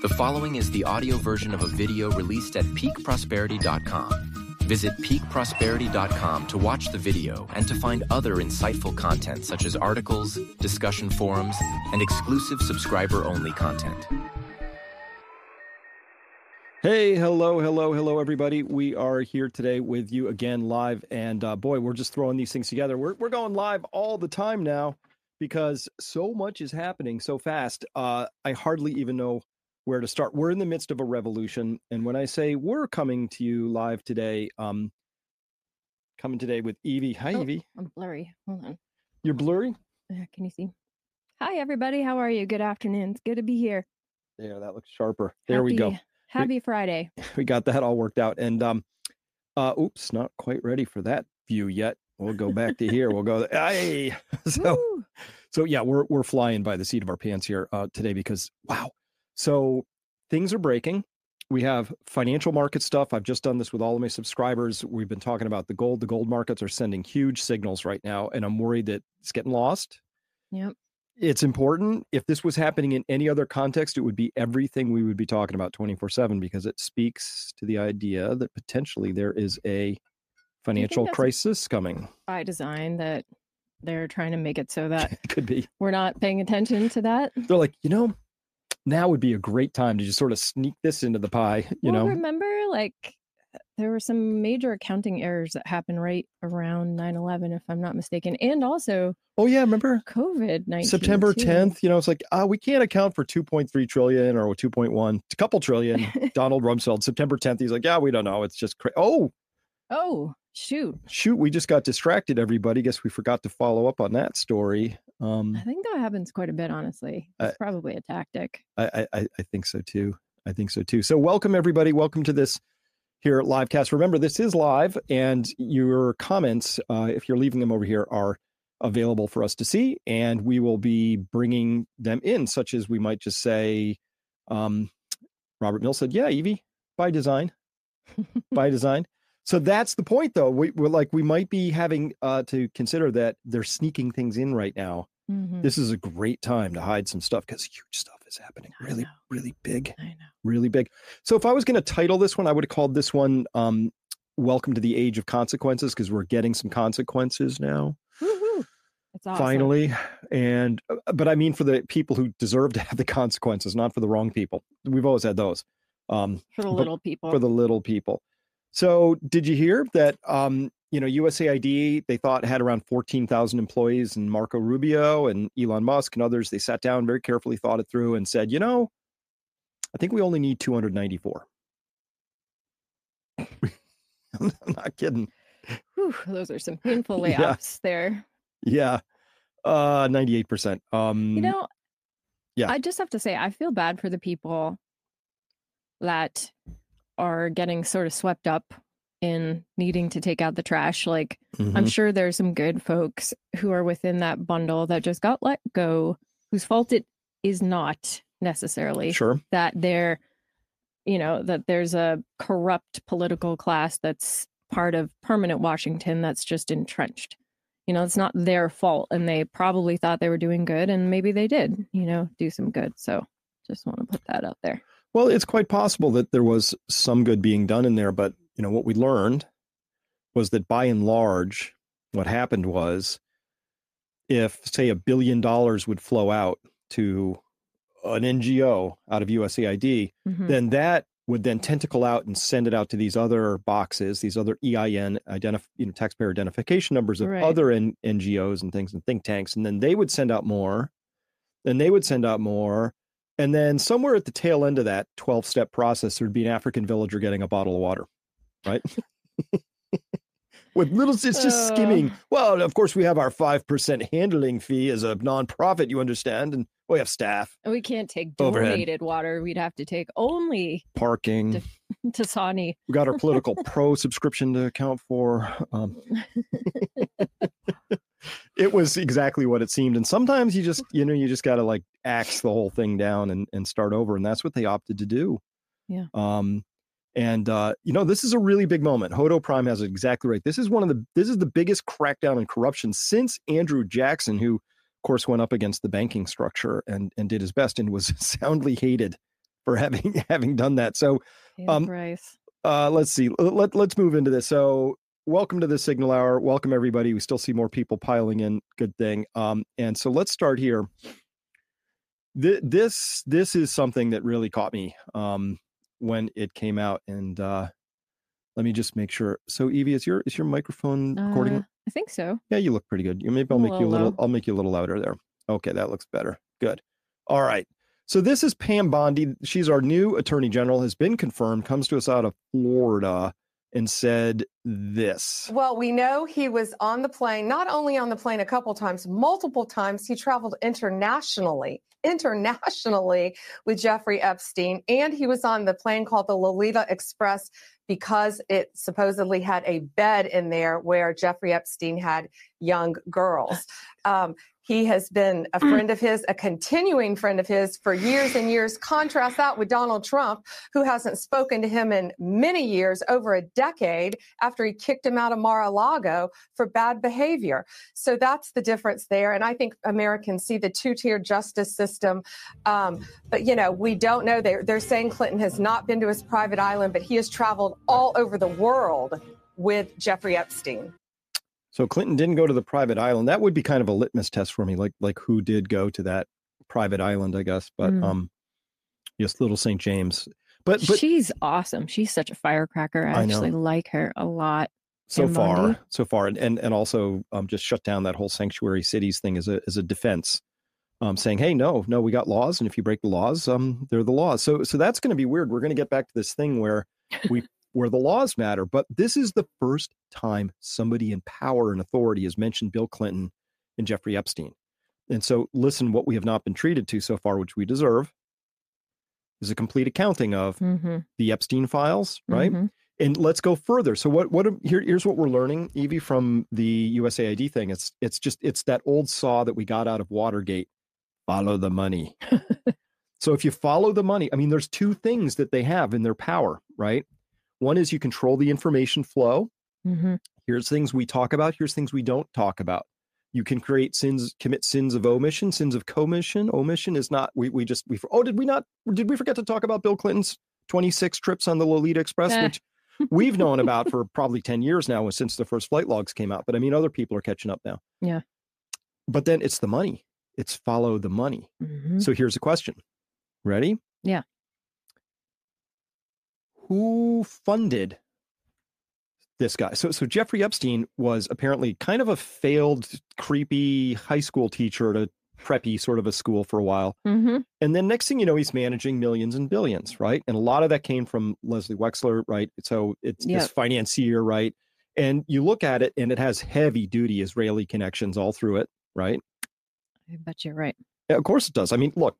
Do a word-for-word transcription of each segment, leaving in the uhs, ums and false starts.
The following is the audio version of a video released at peak prosperity dot com. Visit peak prosperity dot com to watch the video and to find other insightful content such as articles, discussion forums, and exclusive subscriber-only content. Hey, hello, hello, hello, everybody. We are here today with you again live. And uh, boy, we're just throwing these things together. We're, we're going live all the time now because so much is happening so fast. Uh, I hardly even know where to start. We're in the midst of a revolution. And when I say we're coming to you live today, um, coming today with Evie. Hi, oh, Evie. I'm blurry. Hold on. You're blurry? Uh, can you see? Hi, everybody. How are you? Good afternoon. It's good to be here. There, that looks sharper. There Happy, we go. Happy Friday. We got that all worked out. And, um, uh, oops, not quite ready for that view yet. We'll go back to here. We'll go, hey. So, Woo! so yeah, we're, we're flying by the seat of our pants here uh, today because, wow. So things are breaking. We have financial market stuff. I've just done this with all of my subscribers. We've been talking about the gold. The gold markets are sending huge signals right now. And I'm worried that it's getting lost. Yep. It's important. If this was happening in any other context, it would be everything we would be talking about twenty-four seven because it speaks to the idea that potentially there is a financial crisis coming. By design, that they're trying to make it so that It could be. we're not paying attention to that. They're like, you know, now would be a great time to just sort of sneak this into the pie, you well, know? remember, like, there were some major accounting errors that happened right around nine eleven, if I'm not mistaken. And also, Oh, yeah, remember? COVID nineteen. September too. tenth, you know, it's like, ah, we can't account for two point three trillion or two point one, a couple trillion. Donald Rumsfeld, September tenth, he's like, yeah, we don't know. It's just crazy. Oh, Oh, shoot. shoot, we just got distracted, everybody. Guess we forgot to follow up on that story. Um, I think that happens quite a bit, honestly. It's I- probably a tactic. I, I, I think so too. I think so too. So welcome, everybody. Welcome to this here at Livecast. Remember, this is live, and your comments, uh, if you're leaving them over here, are available for us to see, and we will be bringing them in, such as we might just say, um, Robert Mill said, yeah, Evie, by design, by design. So that's the point, though. We, we're like, we might be having uh, to consider that they're sneaking things in right now. Mhm. This is a great time to hide some stuff because huge stuff is happening. I Really, know. really big, I know. really big. So if I was going to title this one, I would have called this one um, Welcome to the Age of Consequences, because we're getting some consequences now. Woohoo. It's awesome. Finally. And, uh, but I mean, for the people who deserve to have the consequences, not for the wrong people. We've always had those. Um, For the but little people. For the little people. So did you hear that, um, you know, U S A I D, they thought had around fourteen thousand employees, and Marco Rubio and Elon Musk and others, they sat down, very carefully thought it through and said, you know, I think we only need two hundred ninety-four. I'm not kidding. Whew, those are some painful Yeah. layoffs there. Yeah. Uh, ninety-eight percent. Um, You know, yeah. I just have to say, I feel bad for the people that are getting sort of swept up in needing to take out the trash. Like, I'm mhm. sure there's some good folks who are within that bundle that just got let go, whose fault it is not necessarily Sure. that they're, you know, that there's a corrupt political class that's part of permanent Washington that's just entrenched. You know, it's not their fault, and they probably thought they were doing good, and maybe they did, you know, do some good. So just want to put that out there. Well, it's quite possible that there was some good being done in there, but you know what we learned was that by and large, what happened was, if say a billion dollars would flow out to an N G O out of U S A I D, Mhm. then that would then tentacle out and send it out to these other boxes, these other E I N, identif- you know, taxpayer identification numbers of Right. other N- NGOs and things and think tanks, and then they would send out more, then they would send out more. And then somewhere at the tail end of that twelve-step process, there'd be an African villager getting a bottle of water, right? With little, it's just Uh. skimming. Well, of course, we have our five percent handling fee as a nonprofit, you understand, and we have staff, And we can't take Overhead. donated water. We'd have to take only parking. Def- Tasani. We got our political pro subscription to account for. Um, it was exactly what it seemed. And sometimes you just, you know, you just got to like axe the whole thing down and, and start over. And that's what they opted to do. Yeah. Um, and, uh, you know, this is a really big moment. Hodo Prime has it exactly right. This is one of the, this is the biggest crackdown on corruption since Andrew Jackson, who of course went up against the banking structure and, and did his best and was soundly hated for having having done that. So, Pay um, the price. uh, let's see. Let let's move into this. So, welcome to the Signal Hour. Welcome everybody. We still see more people piling in. Good thing. Um, and so let's start here. Th- this this is something that really caught me um when it came out, and uh, let me just make sure. So, Evie, is your is your microphone recording? Uh, I think so. Yeah, you look pretty good. You maybe I'll A make you a little little. low. I'll make you a little louder there. Okay, that looks better. Good. All right. So this is Pam Bondi. She's our new attorney general. Has been confirmed. Comes to us out of Florida, and said this. Well, we know he was on the plane, not only on the plane a couple times, multiple times. He traveled internationally, internationally with Jeffrey Epstein. And he was on the plane called the Lolita Express because it supposedly had a bed in there where Jeffrey Epstein had young girls. Um, He has been a friend of his, a continuing friend of his for years and years. Contrast that with Donald Trump, who hasn't spoken to him in many years, over a decade, after he kicked him out of Mar-a-Lago for bad behavior. So that's the difference there. And I think Americans see the two-tier justice system. Um, but, you know, we don't know. They're, they're saying Clinton has not been to his private island, but he has traveled all over the world with Jeffrey Epstein. So Clinton didn't go to the private island. That would be kind of a litmus test for me, like like who did go to that private island, I guess. But Mm. um, yes, little Saint James. But but She's awesome. She's such a firecracker. I, I know. actually like her a lot. so Pam far, Bondi. so far, and and, and also um, just shut down that whole sanctuary cities thing as a as a defense, um, saying, hey, no, no, we got laws, and if you break the laws, um, they're the laws. So so that's going to be weird. We're going to get back to this thing where we where the laws matter. But this is the first time somebody in power and authority has mentioned Bill Clinton and Jeffrey Epstein. And so listen, what we have not been treated to so far, which we deserve, is a complete accounting of Mm-hmm. the Epstein files, right? Mhm. And let's go further. So what what here, here's what we're learning, Evie, from the U S A I D thing. It's it's just it's that old saw that we got out of Watergate. Follow the money. So if you follow the money, I mean, there's two things that they have in their power, right? One is you control the information flow. Mm-hmm. Here's things we talk about. Here's things we don't talk about. You can create sins, commit sins of omission, sins of commission. Omission is not, we we just, we, oh, did we not, did we forget to talk about Bill Clinton's twenty-six trips on the Lolita Express, Eh. which we've known about for probably ten years now since the first flight logs came out. But I mean, other people are catching up now. Yeah. But then it's the money. It's follow the money. Mm-hmm. So here's a question. Ready? Yeah. Who funded this guy? So, so Jeffrey Epstein was apparently kind of a failed, creepy high school teacher at a preppy sort of a school for a while. Mm-hmm. And then next thing you know, he's managing millions and billions, right? And a lot of that came from Leslie Wexler, right? So it's Yep. this financier, right? And you look at it and it has heavy duty Israeli connections all through it, right? I bet you're right. Yeah, of course it does. I mean, look,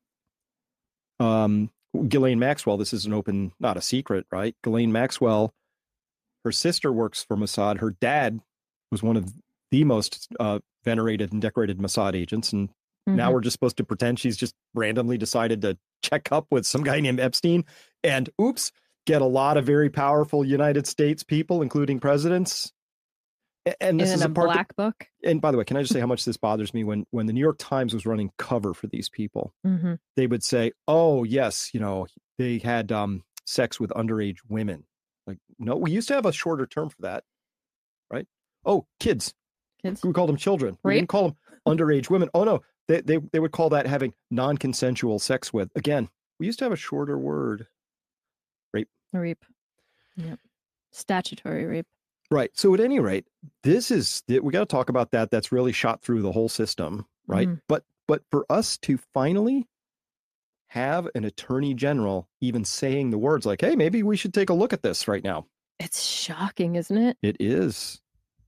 um, Ghislaine Maxwell, this is an open, not a secret, right? Ghislaine Maxwell, her sister works for Mossad. Her dad was one of the most uh, venerated and decorated Mossad agents. And now Mhm. we're just supposed to pretend she's just randomly decided to check up with some guy named Epstein and oops, get a lot of very powerful United States people, including presidents. A- And this in is a a part that- black book. and by the way, can I just say how much this bothers me when when the New York Times was running cover for these people? Mm-hmm. They would say, "Oh, yes, you know, they had um, sex with underage women." Like, no, we used to have a shorter term for that, right? Oh, kids. Kids. We called them children. We Rape? didn't call them underage women. Oh no, they they they would call that having non-consensual sex with. Again, we used to have a shorter word. Rape. Yep. Statutory rape. Right. So at any rate, this is we got to talk about that. That's really shot through the whole system, right? Mhm. But but for us to finally have an attorney general even saying the words like, "Hey, maybe we should take a look at this right now." It's shocking, isn't it? It is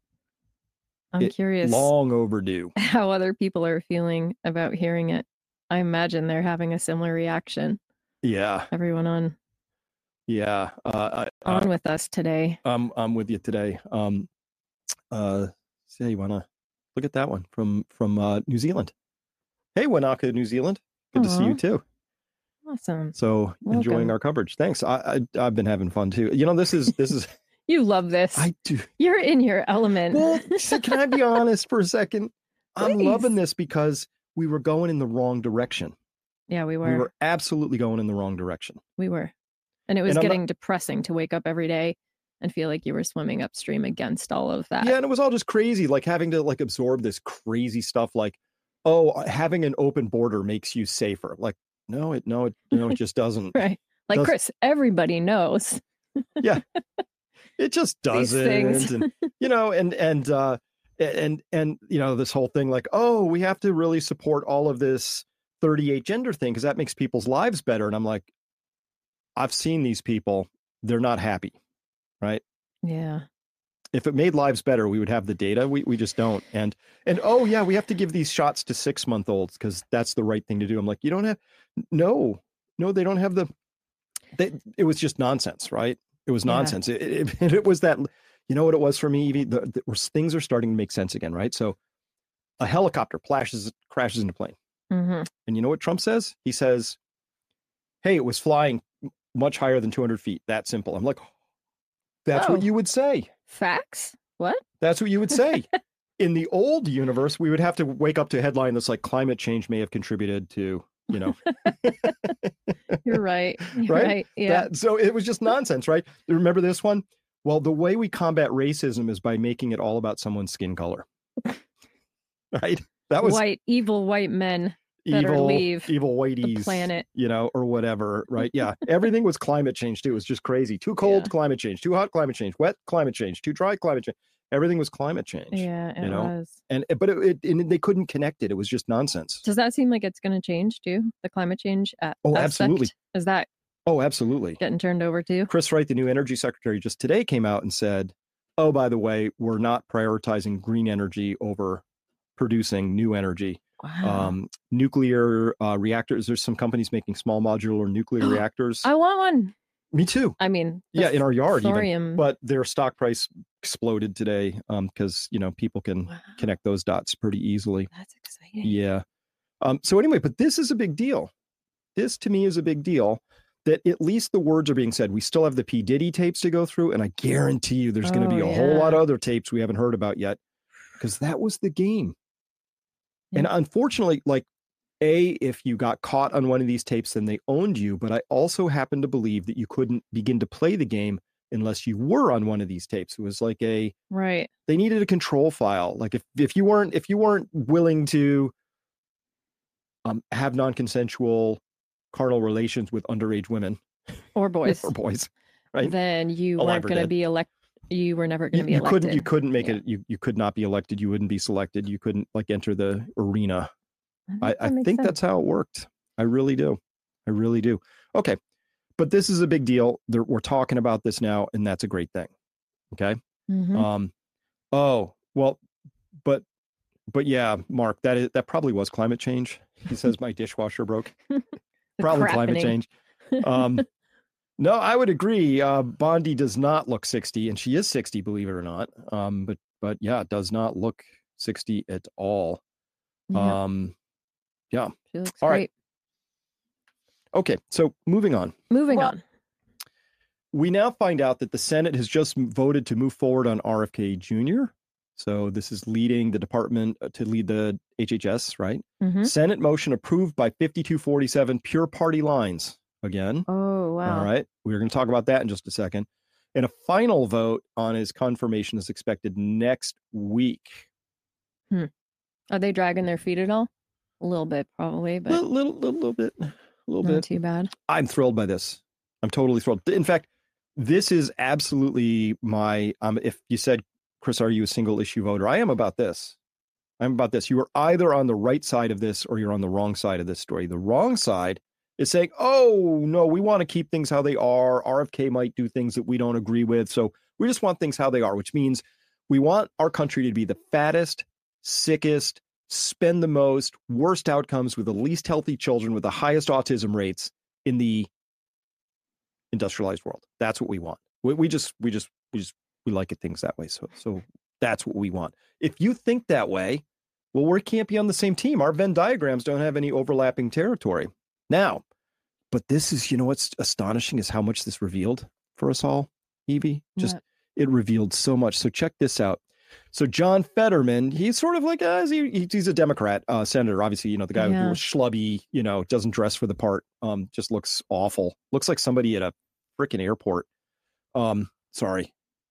I'm It- curious long overdue. how other people are feeling about hearing it. I imagine they're having a similar reaction. Yeah, Everyone on yeah. Uh, I, on uh, with us today. I'm I'm with you today. Um, uh, say you wanna look at that one from from uh, New Zealand. Hey, Wanaka, New Zealand. Good to see you Aw. too. Awesome. So enjoying Welcome. our coverage. Thanks. I, I I've been having fun too. You know, this is this is You love this. I do. You're in your element. Well, so can I be honest for a second? I'm Please. loving this because we were going in the wrong direction. Yeah, we were. We were absolutely going in the wrong direction. We were. And it was And I'm getting not- depressing to wake up every day and feel like you were swimming upstream against all of that. Yeah, and it was all just crazy, like having to like absorb this crazy stuff like, oh, having an open border makes you safer. Like, no, it no, it no, it just doesn't. Right. Like, Does- Chris, everybody knows. Yeah. It just These things. doesn't. And, you know, and and uh and and you know, this whole thing like, oh, we have to really support all of this thirty-eight gender thing because that makes people's lives better. And I'm like, I've seen these people, they're not happy, right? Yeah. If it made lives better, we would have the data. We we just don't. And and oh yeah, we have to give these shots to six month olds because that's the right thing to do. I'm like, you don't have no, no, they don't have the they, it was just nonsense, right? It was Yeah. nonsense. It, it, it was that, you know what it was for me, Evie? The, the, things are starting to make sense again, right? So a helicopter crashes crashes into a plane. hmm And you know what Trump says? He says, hey, it was flying much higher than two hundred feet. That simple. I'm like, that's Oh. what you would say. Facts? What? That's what you would say. In the old universe, we would have to wake up to a headline that's like climate change may have contributed to, you know, You're right. You're Right? right. Yeah. that. So it was just nonsense, right? Remember this one? Well, the way we combat racism is by making it all about someone's skin color. Right? That was White, evil white men better evil, leave evil the whiteies, planet. you know, or whatever, right? Yeah. Everything was climate change too. It was just crazy. Too cold, Yeah. climate change. Too hot, climate change. Wet, climate change. Too dry, climate change. Everything was climate change. Yeah, it you know? was. And but it, it and they couldn't connect it. It was just nonsense. Does that seem like it's going to change too? The climate change a- Oh, aspect? absolutely. Is that Oh, absolutely. getting turned over too? Chris Wright, the new energy secretary, just today came out and said, oh, by the way, we're not prioritizing green energy over producing new energy. Wow. Um, nuclear uh, reactors, there's some companies making small modular nuclear reactors. I want one. Me too. I mean, the Yeah, in our yard even. thorium. But their stock price exploded today um, because, you know, people can Wow, connect those dots pretty easily. that's exciting. Yeah. Um, so anyway, but this is a big deal. This to me is a big deal that at least the words are being said. We still have the P. Diddy tapes to go through, and I guarantee you there's going to be Oh, a whole lot yeah. of other tapes we haven't heard about yet because that was the game. And Yeah. unfortunately, like, A, if you got caught on one of these tapes, then they owned you. But I also happen to believe that you couldn't begin to play the game unless you were on one of these tapes. It was like a, Right. they needed a control file. Like if, if you weren't, if you weren't willing to um, have non-consensual carnal relations with underage women Or boys. or boys, right? Then you Oh, I weren't never going to did. be elect. You were never going You, to be you elected. couldn't, you couldn't make Yeah. it. You, you could not be elected. You wouldn't be selected. You couldn't like enter the arena. I, that I makes think sense. that's how it worked. I really do. I really do. Okay. But this is a big deal. There, we're talking about this now, and that's a great thing. Okay. Mhm. Um, oh, well, but but yeah, Mark, that is that probably was climate change. He says my dishwasher broke. The Probably climate crappening. change. Um, no, I would agree. Uh, Bondi does not look sixty, and she is sixty, believe it or not. Um, but but yeah, does not look sixty at all. Yeah, Um, yeah. she looks all right. great. Okay, so moving on. Moving Well- on. We now find out that the Senate has just voted to move forward on R F K Junior So this is leading the department uh, to lead the H H S, right? hmm Senate motion approved by fifty-two forty-seven, pure party lines again. Oh wow. All right. We're going to talk about that in just a second. And a final vote on his confirmation is expected next week. Are they dragging their feet at all? A little bit, probably, but Little, little, little, little bit, a little not bit. too bad. I'm thrilled by this. I'm totally thrilled. In fact, this is absolutely my, um, if you said, Chris, are you a single issue voter? I am about this. I'm about this. You are either on the right side of this or you're on the wrong side of this story. The wrong side is saying, oh, no, we want to keep things how they are. R F K might do things that we don't agree with. So we just want things how they are, which means we want our country to be the fattest, sickest, spend the most, worst outcomes with the least healthy children with the highest autism rates in the industrialized world. That's what we want. We, we just, we just, we just, we like it things that way. So, so that's what we want. If you think that way, well, we can't be on the same team. Our Venn diagrams don't have any overlapping territory. Now, but this is, you know, what's astonishing is how much this revealed for us all, Evie. Just What? it revealed so much. So check this out. So John Fetterman, he's sort of like, uh, he, he's a Democrat uh, senator. Obviously, you know, the guy Yeah. who was schlubby, you know, doesn't dress for the part, um, just looks awful. Looks like somebody at a freaking airport. Um, sorry.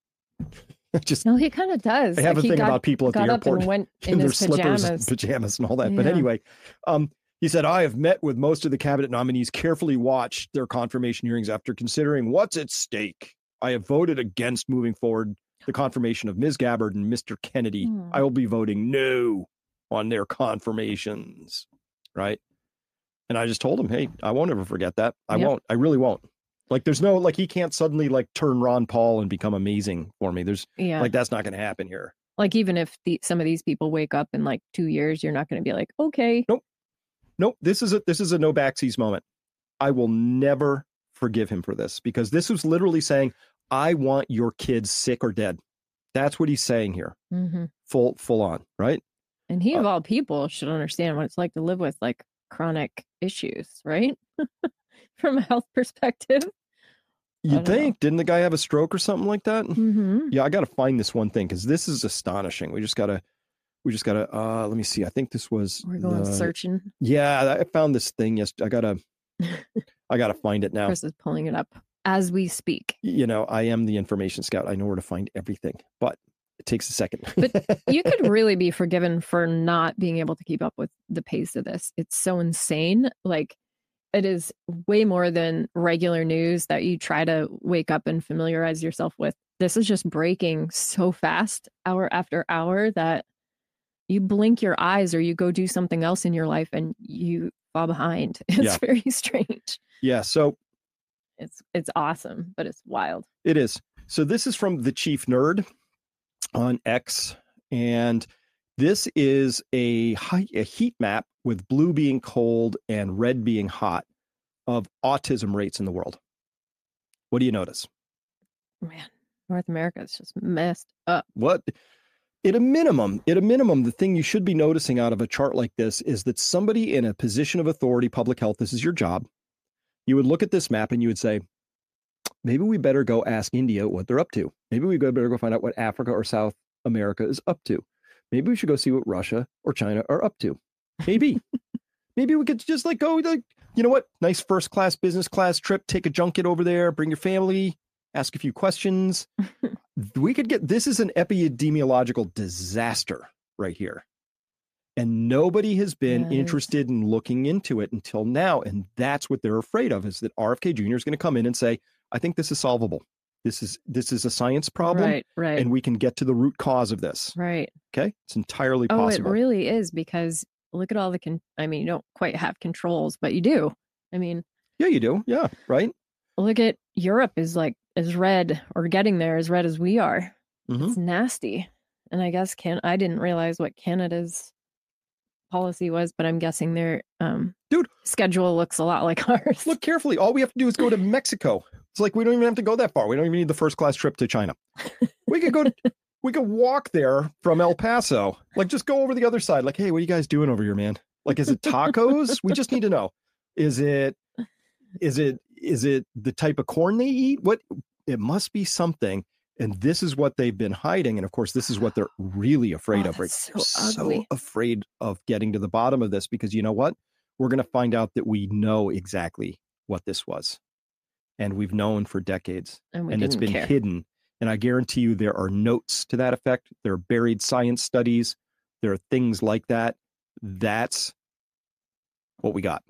Just No, he kind of does. I have Like, a he thing got, about people at the got up airport and went in in their his slippers and pajamas. pajamas and all that. But Yeah. anyway, um, he said, I have met with most of the cabinet nominees, carefully watched their confirmation hearings after considering what's at stake. I have voted against moving forward the confirmation of Miz Gabbard and Mister Kennedy. Hmm. I will be voting no on their confirmations. Right. And I just told him, hey, I won't ever forget that. I Yep. won't. I really won't. Like, there's no, like, he can't suddenly like turn Ron Paul and become amazing for me. There's Yeah. like, that's not going to happen here. Like, even if the, some of these people wake up in like two years, you're not going to be like, okay. Nope. Nope. This is a, this is a no backsies moment. I will never forgive him for this, because this was literally saying, I want your kids sick or dead. That's what he's saying here. hmm Full, full on. Right. And he, Uh, of all people, should understand what it's like to live with like chronic issues, right? From a health perspective. I You'd don't know. think, didn't the guy have a stroke or something like that? Mm-hmm. Yeah. I got to find this one thing, because this is astonishing. We just got to, we just got to, uh, let me see. I think this was, We're going the- searching. yeah, I found this thing. Yes. I gotta, I gotta find it now. Chris is pulling it up as we speak. You know, I am the information scout. I know where to find everything, but it takes a second. But you could really be forgiven for not being able to keep up with the pace of this. It's so insane. Like, it is way more than regular news that you try to wake up and familiarize yourself with. This is just breaking so fast, hour after hour, that you blink your eyes or you go do something else in your life and you fall behind. It's Yeah. very strange. Yeah. So It's it's awesome, but it's wild. it is. So this is from the Chief Nerd on X, and this is a, hi- a heat map with blue being cold and red being hot of autism rates in the world. What do you notice? Man, North America is just messed up. What? At a minimum, at a minimum, the thing you should be noticing out of a chart like this is that somebody in a position of authority, public health, this is your job. You would look at this map and you would say, maybe we better go ask India what they're up to. Maybe we better go find out what Africa or South America is up to. Maybe we should go see what Russia or China are up to. Maybe. Maybe we could just like go, like, you know what? Nice first class, business class trip, take a junket over there, bring your family, ask a few questions. We could get, this is an epidemiological disaster right here. And nobody has been Yeah, it is. interested in looking into it until now. And that's what they're afraid of, is that R F K Junior is going to come in and say, I think this is solvable. This is, this is a science problem, Right, right, and we can get to the root cause of this. right. Okay. It's entirely Oh, possible. it really is, because look at all the, con- I mean, you don't quite have controls, but you do. I mean, Yeah, you do. Yeah. Right. look at Europe is like as red or getting there as red as we are. Mhm. It's nasty. And I guess can I didn't realize what Canada's policy was, but I'm guessing their um Dude. schedule looks a lot like ours. Look carefully. All we have to do is go to Mexico. It's like, we don't even have to go that far. We don't even need the first class trip to China. We could go, we could walk there from El Paso. Like, just go over the other side. Like, hey, what are you guys doing over here, man? Like, is it tacos? We just need to know. Is it, is it, is it the type of corn they eat? What, it must be something. And this is what they've been hiding. And of course, this is what they're really afraid Oh, of. Right? that's so ugly. afraid of getting to the bottom of this, because you know what? We're going to find out that we know exactly what this was. And we've known for decades, and we and didn't it's been care. hidden. And I guarantee you there are notes to that effect. There are buried science studies. There are things like that. That's what we got.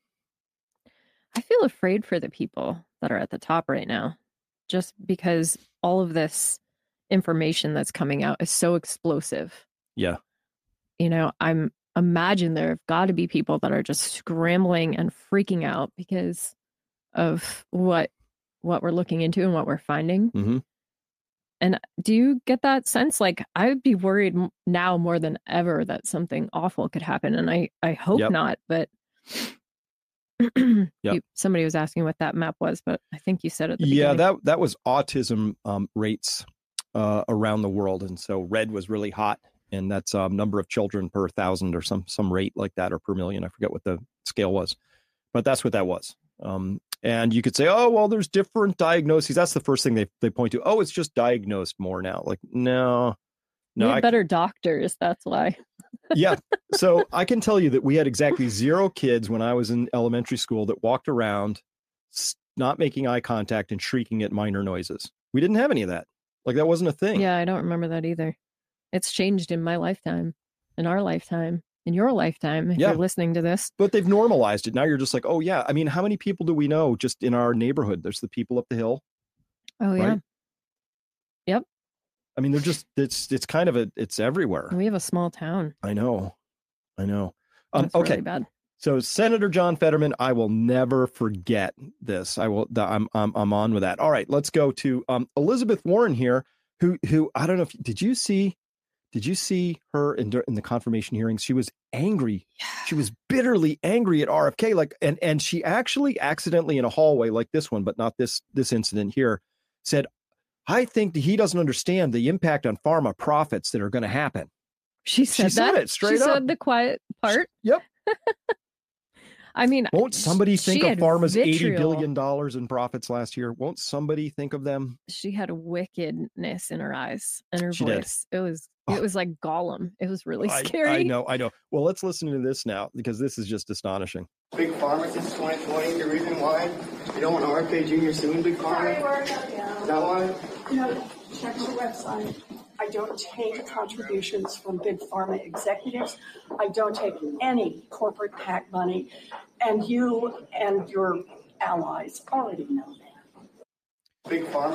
I feel afraid for the people that are at the top right now, just because all of this information that's coming out is so explosive. Yeah. You know, I'm imagine there have got to be people that are just scrambling and freaking out because of what what we're looking into and what we're finding. Mm-hmm. And do you get that sense? Like, I would be worried m- now more than ever that something awful could happen, and I I hope Yep. not. But Yep. you, somebody was asking what that map was, but I think you said at the Yeah, beginning. that that was autism um, rates uh, around the world, and so red was really hot, and that's um, number of children per thousand or some some rate like that, or per million. I forget what the scale was, but that's what that was. Um, and you could say, oh well, there's different diagnoses. That's the first thing they they point to. Oh, it's just diagnosed more now. Like, no, No, we had I, better doctors. That's why. yeah. So I can tell you that we had exactly zero kids when I was in elementary school that walked around not making eye contact and shrieking at minor noises. We didn't have any of that. Like that wasn't a thing. Yeah, I don't remember that either. It's changed in my lifetime, in our lifetime, in your lifetime, if Yeah. you're listening to this. But they've normalized it. Now you're just like, oh yeah. I mean, how many people do we know just in our neighborhood? There's the people up the hill. Oh, yeah. Right? Yep. I mean, they're just, it's, it's kind of a, it's everywhere. We have a small town. I know. I know. Um, That's okay. really bad. So Senator John Fetterman, I will never forget this. I will, I'm, I'm, I'm on with that. All right, let's go to um, Elizabeth Warren here, who, who, I don't know if, did you see, did you see her in, in the confirmation hearings? She was angry. Yeah. She was bitterly angry at R F K. Like, and, and she actually accidentally in a hallway like this one, but not this, this incident here, said, I think that he doesn't understand the impact on pharma profits that are going to happen. She said she that. Said it straight she up. said the quiet part. Yep. I mean, won't somebody think she of had pharma's eighty vitriol. billion dollars in profits last year? Won't somebody think of them? She had a wickedness in her eyes and her She did. voice. It was Oh. it was like Gollum. It was really I, scary. I know, I know. Well, let's listen to this now because this is just astonishing. Big Pharma since twenty twenty. The reason why you don't want R F K Junior suing Big Pharma? Is that why? No, check the website. I don't take contributions from Big Pharma executives. I don't take any corporate PAC money. And you and your allies already know that. Big Pharma.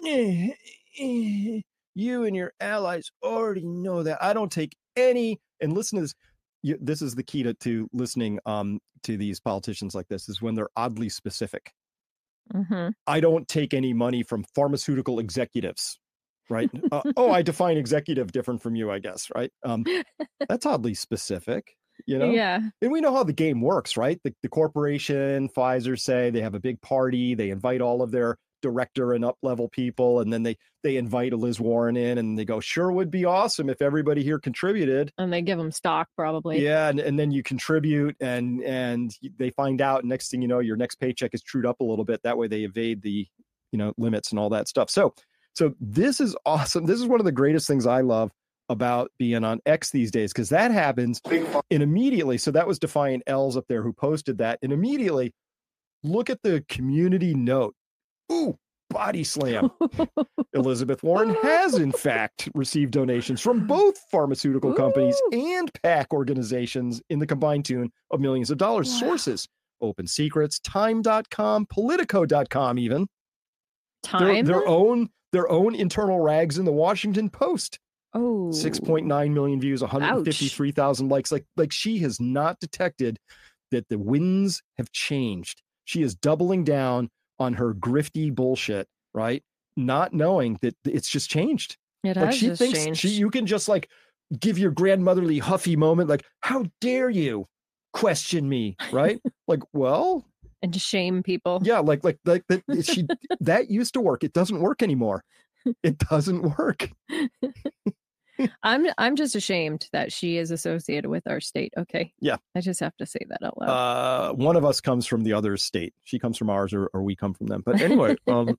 You and your allies already know that. I don't take any, and listen to this. You, this is the key to, to listening um, to these politicians like this, is when they're oddly specific. Mm-hmm. I don't take any money from pharmaceutical executives, right? uh, oh, I define executive different from you, I guess, right? Um, that's oddly specific, you know? Yeah. And we know how the game works, right? The, the corporation, Pfizer say they have a big party. They invite all of their director and up level people. And then they, they invite Liz Warren in and they go, sure would be awesome if everybody here contributed. And they give them stock probably. Yeah. And, and then you contribute and, and they find out next thing you know, your next paycheck is trued up a little bit. That way they evade the, you know, limits and all that stuff. So, so this is awesome. This is one of the greatest things I love about being on X these days, because that happens and immediately. So that was Defiant L's up there who posted that, and immediately look at the community note. Ooh, body slam. Elizabeth Warren has in fact received donations from both pharmaceutical companies Ooh. and PAC organizations in the combined tune of millions of dollars. Wow. Sources: Open Secrets, Time dot com, Politico dot com, even Time. their, their own their own internal rags in the Washington Post. Oh. six point nine million views, one hundred fifty-three thousand likes. Like, like she has not detected that the winds have changed. She is doubling down on her grifty bullshit, right? Not knowing that it's just changed. It Like has she just thinks changed. she, you can just like give your grandmotherly huffy moment, like, how dare you question me, right? Like, well, and to shame people. yeah, like, like, like that. She that used to work. It doesn't work anymore. It doesn't work. I'm I'm just ashamed that she is associated with our state. Okay. Yeah. I just have to say that out loud. Uh, one of us comes from the other state. She comes from ours, or, or we come from them. But anyway, um,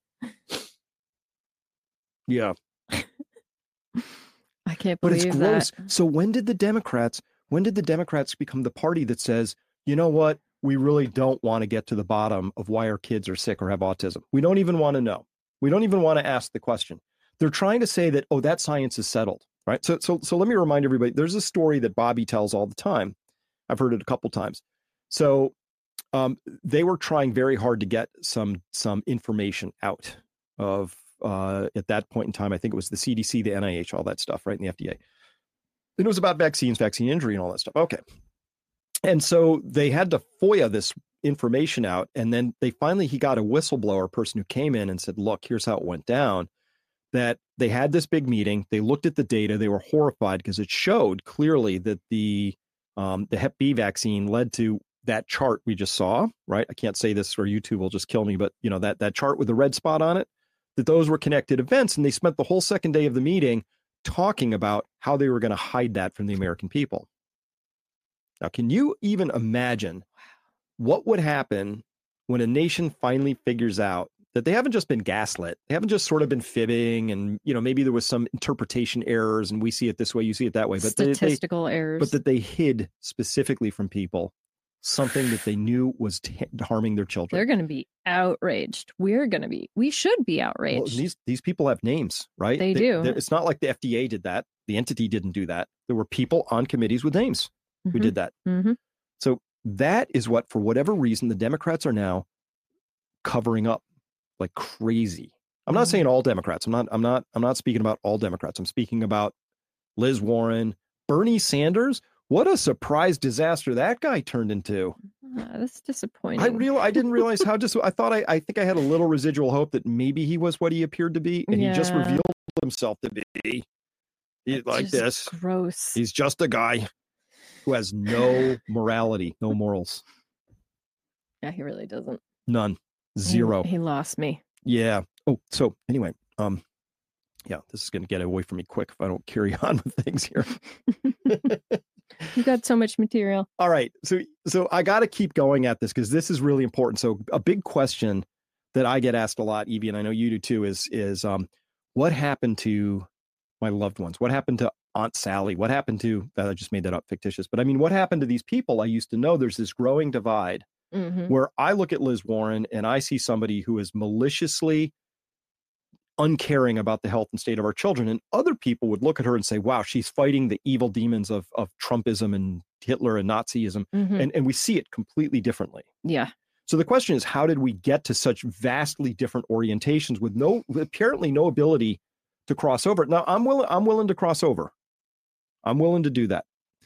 yeah. I can't But believe it's gross. that. So when did the Democrats? When did the Democrats become the party that says, you know what, we really don't want to get to the bottom of why our kids are sick or have autism? We don't even want to know. We don't even want to ask the question. They're trying to say that, oh, that science is settled. Right. So, so, so let me remind everybody, there's a story that Bobby tells all the time. I've heard it a couple times. So um, they were trying very hard to get some, some information out of, uh, at that point in time, I think it was the C D C, the N I H, all that stuff, right, and the F D A. And it was about vaccines, vaccine injury, and all that stuff. Okay. And so they had to FOIA this information out. And then they finally, he got a whistleblower person who came in and said, look, here's how it went down. That they had this big meeting. They looked at the data. They were horrified because it showed clearly that the um, the Hep B vaccine led to that chart we just saw. Right? I can't say this or YouTube will just kill me, but you know that that chart with the red spot on it. That those were connected events, and they spent the whole second day of the meeting talking about how they were going to hide that from the American people. Now, can you even imagine what would happen when a nation finally figures out that they haven't just been gaslit. They haven't just sort of been fibbing, and you know maybe there was some interpretation errors, and we see it this way, you see it that way. But statistical they, they, errors. But that they hid specifically from people something that they knew was t- harming their children. They're going to be outraged. We're going to be. We should be outraged. Well, these these people have names, right? They, they do. It's not like the F D A did that. The entity didn't do that. There were people on committees with names mm-hmm. who did that. Mm-hmm. So that is what, for whatever reason, the Democrats are now covering up like crazy. I'm not mm-hmm. saying all Democrats. I'm not. I'm not. I'm not speaking about all Democrats. I'm speaking about Liz Warren, Bernie Sanders. What a surprise disaster that guy turned into. Uh, that's disappointing. I real I didn't realize how just I thought I, I think I had a little residual hope that maybe he was what he appeared to be, and yeah. he just revealed himself to be he, like this. Gross. He's just a guy who has no morality, no morals. Yeah, he really doesn't. None. Zero. He, he lost me. Yeah. Oh, so anyway, um, yeah, this is going to get away from me quick if I don't carry on with things here. You got so much material. All right. So so I got to keep going at this because this is really important. So a big question that I get asked a lot, Evie, and I know you do too, is is um, what happened to my loved ones? What happened to Aunt Sally? What happened to, I just made that up, fictitious, but I mean, what happened to these people I used to know? There's this growing divide mm-hmm. where I look at Liz Warren and I see somebody who is maliciously uncaring about the health and state of our children. And other people would look at her and say, wow, she's fighting the evil demons of, of Trumpism and Hitler and Nazism. Mm-hmm. And, and we see it completely differently. Yeah. So the question is, how did we get to such vastly different orientations with no, with apparently no ability to cross over? Now, I'm willing, I'm willing to cross over. I'm willing to do that.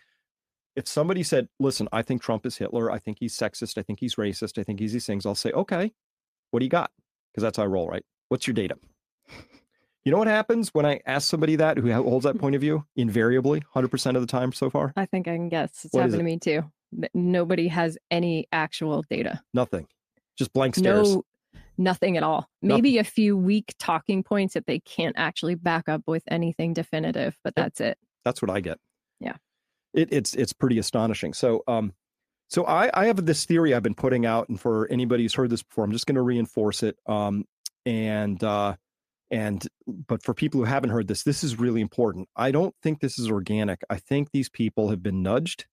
If somebody said, listen, I think Trump is Hitler. I think he's sexist. I think he's racist. I think he's these things. I'll say, okay, what do you got? Because that's how I roll, right? What's your data? You know what happens when I ask somebody that who holds that point of view? Invariably, one hundred percent of the time so far? I think I can guess. It's What happened is to it? me too. Nobody has any actual data. Nothing. Just blank stares. No, nothing at all. Maybe a few weak talking points that they can't actually back up with anything definitive, but Yep. that's it. That's what I get. Yeah. It, it's it's pretty astonishing. So um, so I, I have this theory I've been putting out, and for anybody who's heard this before, I'm just going to reinforce it. Um, and uh, and but for people who haven't heard this, this is really important. I don't think this is organic. I think these people have been nudged,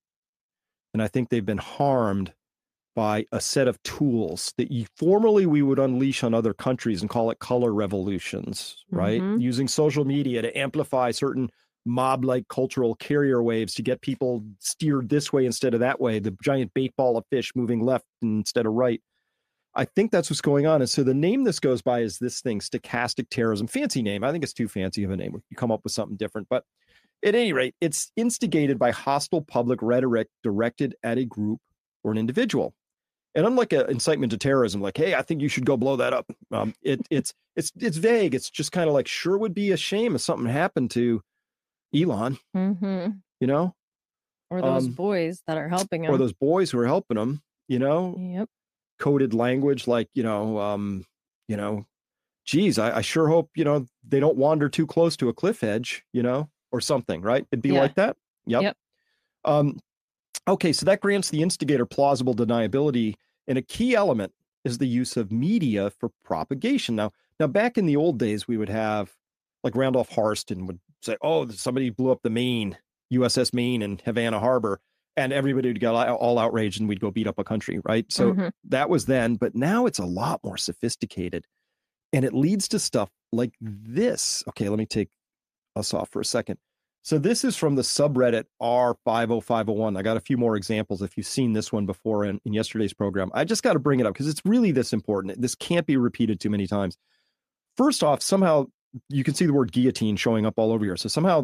and I think they've been harmed by a set of tools that you, formerly we would unleash on other countries and call it color revolutions, right? Mhm. Using social media to amplify certain mob-like cultural carrier waves to get people steered this way instead of that way, the giant bait ball of fish moving left instead of right. I think that's what's going on. And so the name this goes by is this thing, stochastic terrorism. Fancy name. I think it's too fancy of a name. You come up with something different. But at any rate, it's instigated by hostile public rhetoric directed at a group or an individual. And unlike an incitement to terrorism, like, hey, I think you should go blow that up. Um, it, it's it's it's vague. It's just kind of like, sure would be a shame if something happened to Elon, Mm-hmm. you know, Or those Um, boys that are helping him. or those boys who are helping him, you know, Yep. coded language like, you know, um, you know, geez, I, I sure hope, you know, they don't wander too close to a cliff edge, you know, or something, right? It'd be Yeah. like that. Yep. Yep. Um, okay, so that grants the instigator plausible deniability, and a key element is the use of media for propagation. Now, now back in the old days, we would have like Randolph Harston would say, "Oh, somebody blew up the Maine, U S S Maine in Havana Harbor," and everybody would get all outraged, and we'd go beat up a country, right? So Mhm. that was then, but now it's a lot more sophisticated, and it leads to stuff like this. Okay, let me take us off for a second. So this is from the subreddit R five oh five oh one. I got a few more examples if you've seen this one before in, in yesterday's program. I just got to bring it up because it's really this important. This can't be repeated too many times. First off, somehow you can see the word guillotine showing up all over here. So somehow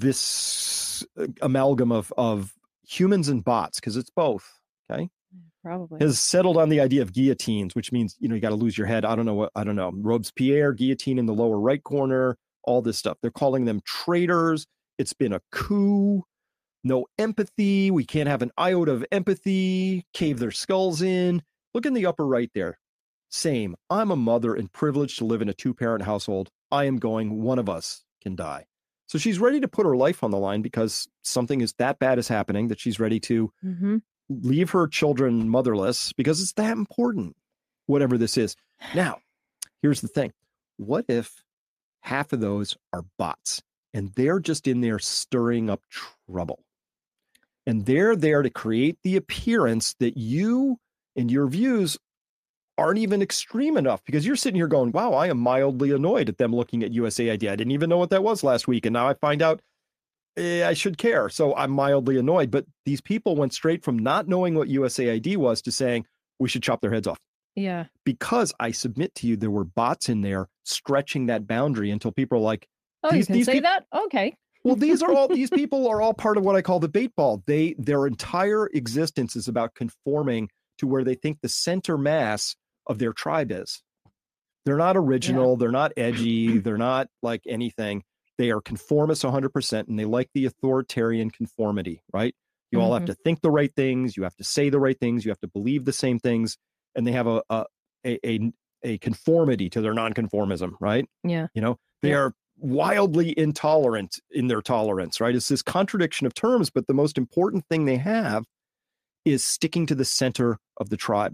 this amalgam of, of humans and bots, because it's both, okay, Probably. has settled on the idea of guillotines, which means, you know, you got to lose your head. I don't know what, I don't know. Robespierre, guillotine in the lower right corner, all this stuff. They're calling them traitors. It's been a coup. No empathy. We can't have an iota of empathy. Cave their skulls in. Look in the upper right there. Same. I'm a mother and privileged to live in a two-parent household. I am going. One of us can die. So she's ready to put her life on the line because something is that bad is happening that she's ready to Mm-hmm. leave her children motherless because it's that important, whatever this is. Now, here's the thing. What if half of those are bots and they're just in there stirring up trouble? And they're there to create the appearance that you and your views aren't even extreme enough, because you're sitting here going, wow, I am mildly annoyed at them looking at U S A I D. I didn't even know what that was last week. And now I find out eh, I should care. So I'm mildly annoyed. But these people went straight from not knowing what U S A I D was to saying we should chop their heads off. Yeah. Because I submit to you, there were bots in there stretching that boundary until people are like, oh, these, you can these say peop- that? Okay. Well, these are all, these people are all part of what I call the bait ball. They, their entire existence is about conforming to where they think the center mass of their tribe is. They're not original. Yeah. They're not edgy. They're not like anything. They are conformist one hundred percent, and they like the authoritarian conformity, right? You mm-hmm. all have to think the right things. You have to say the right things. You have to believe the same things. And they have a, a, a, a conformity to their nonconformism, right? Yeah. You know, they yeah. are wildly intolerant in their tolerance, right? It's this contradiction of terms, but the most important thing they have is sticking to the center of the tribe.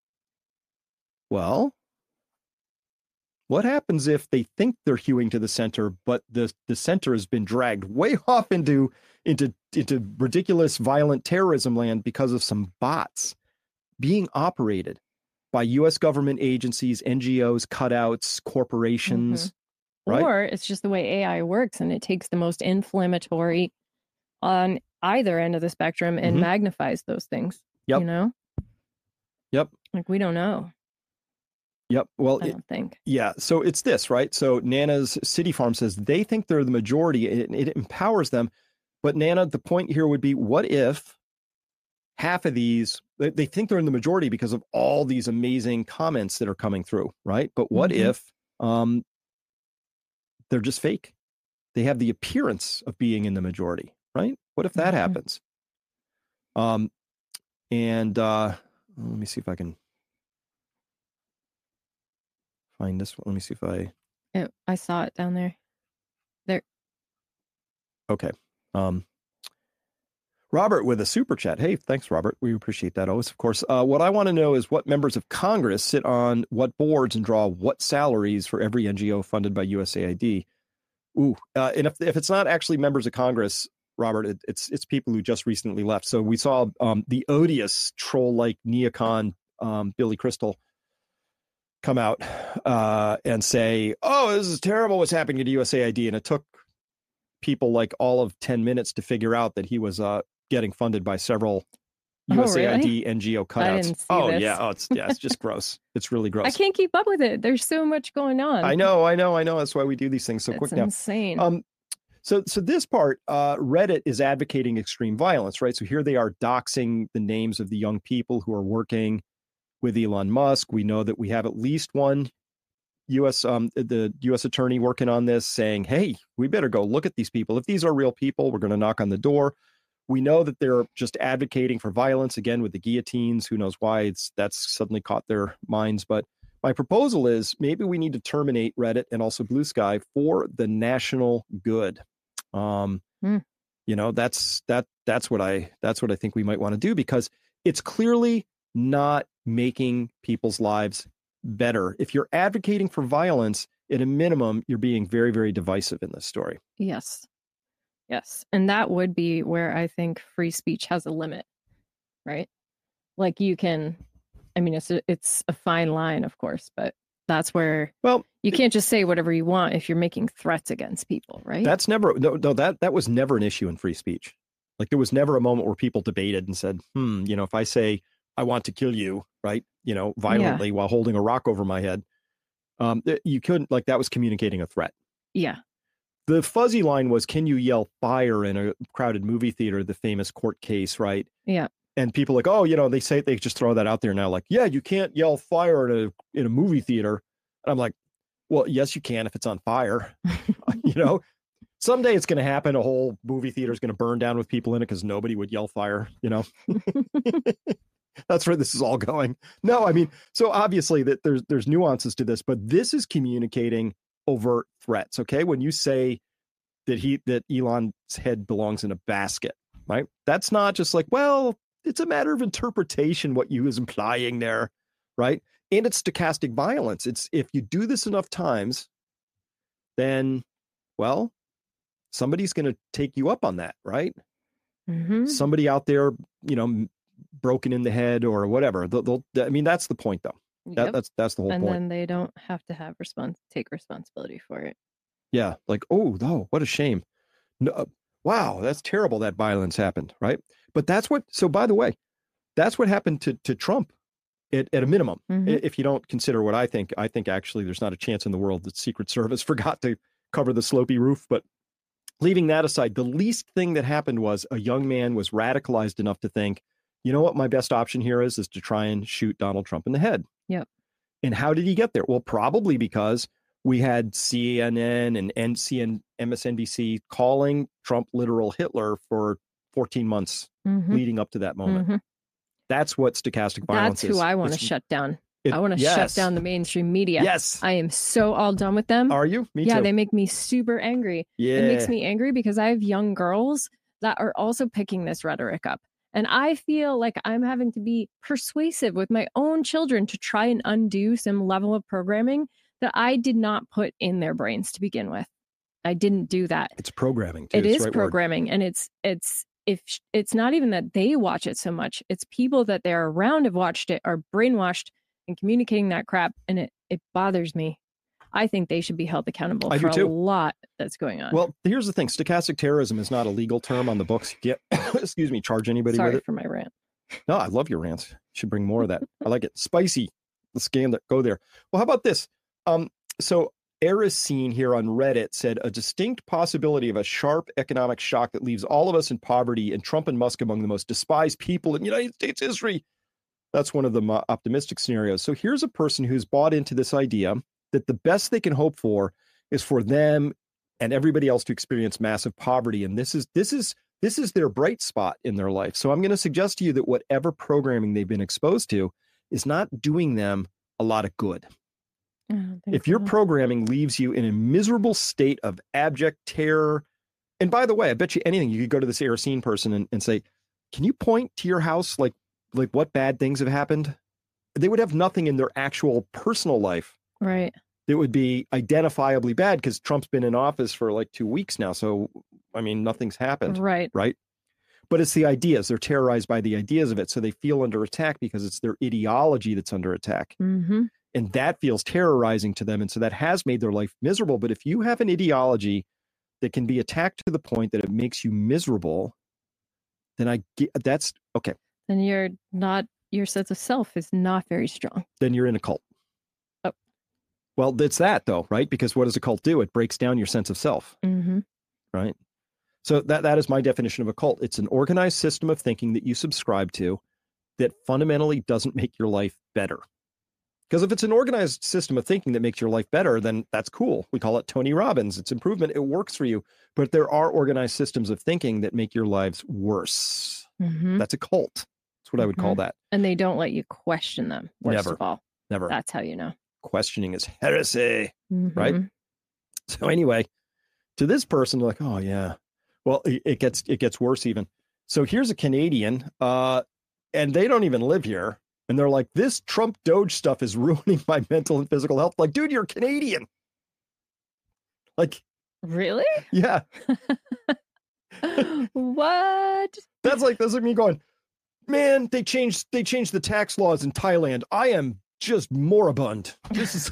Well, what happens if they think they're hewing to the center, but the, the center has been dragged way off into, into, into ridiculous, violent terrorism land because of some bots being operated by U S government agencies, N G Os, cutouts, corporations, mm-hmm. right? Or it's just the way A I works, and it takes the most inflammatory on either end of the spectrum and mm-hmm. magnifies those things. Yep. You know? Yep. Like, we don't know. Yep. Well, I don't it, think. Yeah. So it's this, right? So Nana's City Farm says they think they're the majority. It, it empowers them. But Nana, the point here would be, what if half of these, they, they think they're in the majority because of all these amazing comments that are coming through, right? But what mm-hmm. if um, they're just fake? They have the appearance of being in the majority, right? What if that mm-hmm. happens? Um, and uh, let me see if I can find this one. Let me see if I... It, I saw it down there. There. Okay. Um, Robert with a super chat. Hey, thanks, Robert. We appreciate that always, of course. Uh, what I want to know is what members of Congress sit on what boards and draw what salaries for every N G O funded by U S A I D. Ooh, uh, and if if it's not actually members of Congress, Robert, it, it's it's people who just recently left. So we saw um, the odious troll-like neocon um, Billy Crystal come out uh, and say, "Oh, this is terrible. What's happening to U S A I D?" And it took people like all of ten minutes to figure out that he was uh, getting funded by several U S A I D oh, really? N G O cutouts. I didn't see oh this. yeah, oh it's yeah, it's just gross. It's really gross. I can't keep up with it. There's so much going on. I know, I know, I know. That's why we do these things so That's quick now. Insane. Um, so so this part, uh, Reddit is advocating extreme violence, right? So here they are doxing the names of the young people who are working with Elon Musk. We know that we have at least one U S um the U S attorney working on this, saying, hey, we better go look at these people. If these are real people, we're going to knock on the door. We know that they're just advocating for violence again with the guillotines. Who knows why it's that's suddenly caught their minds. But my proposal is maybe we need to terminate Reddit and also Blue Sky for the national good. Um, mm. You know, that's that that's what I that's what I think we might want to do, because it's clearly not making people's lives better. If you're advocating for violence, at a minimum, you're being very, very divisive in this story. Yes. Yes. And that would be where I think free speech has a limit, right? Like you can, I mean, it's a, it's a fine line, of course, but that's where, well, you can't just say whatever you want if you're making threats against people, right? That's never, no, no, that, that was never an issue in free speech. Like there was never a moment where people debated and said, hmm, you know, if I say, I want to kill you, right, you know, violently yeah. while holding a rock over my head, um, you couldn't, like that was communicating a threat. Yeah. The fuzzy line was, can you yell fire in a crowded movie theater, the famous court case, right? Yeah. And people like, oh, you know, they say, they just throw that out there now, like, yeah, you can't yell fire in a, in a movie theater. And I'm like, well, yes, you can if it's on fire. You know, someday it's going to happen. A whole movie theater is going to burn down with people in it because nobody would yell fire, you know? That's where this is all going. No, I mean, so obviously that there's there's nuances to this, but this is communicating overt threats. Okay, when you say that he that Elon's head belongs in a basket, right? That's not just like, well, it's a matter of interpretation what you is implying there, right? And it's stochastic violence. It's if you do this enough times, then, well, somebody's going to take you up on that, right? Mm-hmm. Somebody out there, you know, broken in the head or whatever. They'll, they'll, I mean, that's the point, though. That, Yep. That's that's the whole And point. then they don't have to have respons- take responsibility for it. Yeah, like, oh, no, what a shame. No, uh, wow, that's terrible that violence happened, right? But that's what, so by the way, that's what happened to, to Trump at, at a minimum. Mhm. If you don't consider what I think, I think actually there's not a chance in the world that Secret Service forgot to cover the slopey roof. But leaving that aside, the least thing that happened was a young man was radicalized enough to think, you know what, my best option here is, is to try and shoot Donald Trump in the head. Yep. And how did he get there? Well, probably because we had C N N and N C N, M S N B C calling Trump literal Hitler for fourteen months Mhm. leading up to that moment. Mhm. That's what stochastic violence That's is. who I want to It's- shut down. it- I want to yes. shut down the mainstream media. Yes. I am so all done with them. Are you? Me yeah, too. they make me super angry. yeah. It makes me angry because I have young girls that are also picking this rhetoric up. And I feel like I'm having to be persuasive with my own children to try and undo some level of programming that I did not put in their brains to begin with. I didn't do that. It's programming. Too. It It's is the right word. programming, and it's it's if sh- it's not even that they watch it so much, it's people that they're around have watched it, are brainwashed and communicating that crap, and it it bothers me. I think they should be held accountable I for do too. a lot that's going on. Well, here's the thing. Stochastic terrorism is not a legal term on the books. You can't, excuse me, charge anybody Sorry with it. for my rant. No, I love your rants. Should bring more of that. I like it. Spicy. Let's game that go there. Well, how about this? Um, so Erisine here on Reddit said a distinct possibility of a sharp economic shock that leaves all of us in poverty and Trump and Musk among the most despised people in United States history. That's one of the mo- optimistic scenarios. So here's a person who's bought into this idea that the best they can hope for is for them and everybody else to experience massive poverty. And this is this is this is their bright spot in their life. So I'm going to suggest to you that whatever programming they've been exposed to is not doing them a lot of good. I don't think If your so. programming leaves you in a miserable state of abject terror, and by the way, I bet you anything, you could go to this Erisine person and, and say, can you point to your house like like what bad things have happened? They would have nothing in their actual personal life Right. that would be identifiably bad because Trump's been in office for like two weeks now. So, I mean, nothing's happened, Right. right? But it's the ideas. They're terrorized by the ideas of it. So they feel under attack because it's their ideology that's under attack. Mm-hmm. And that feels terrorizing to them. And so that has made their life miserable. But if you have an ideology that can be attacked to the point that it makes you miserable, then I get that's okay. Then you're not, your sense of self is not very strong. Then you're in a cult. Oh. Well, that's that though, right? Because what does a cult do? It breaks down your sense of self, Mm-hmm. right? So that that is my definition of a cult. It's an organized system of thinking that you subscribe to that fundamentally doesn't make your life better. Because if it's an organized system of thinking that makes your life better, then that's cool. We call it Tony Robbins. It's improvement. It works for you. But there are organized systems of thinking that make your lives worse. Mm-hmm. That's a cult. That's what I would call that. And they don't let you question them, worst Never. of all. Never. That's how you know. Questioning is heresy. Right? Mhm. So anyway, to this person, they're like, oh yeah. Well, it it gets it gets worse even. So here's a Canadian, uh, and they don't even live here. And they're like, this Trump Doge stuff is ruining my mental and physical health. Like, dude, you're Canadian. Like, Really? yeah, What? that's like that's like me going, man, they changed they changed the tax laws in Thailand. I am just moribund. This is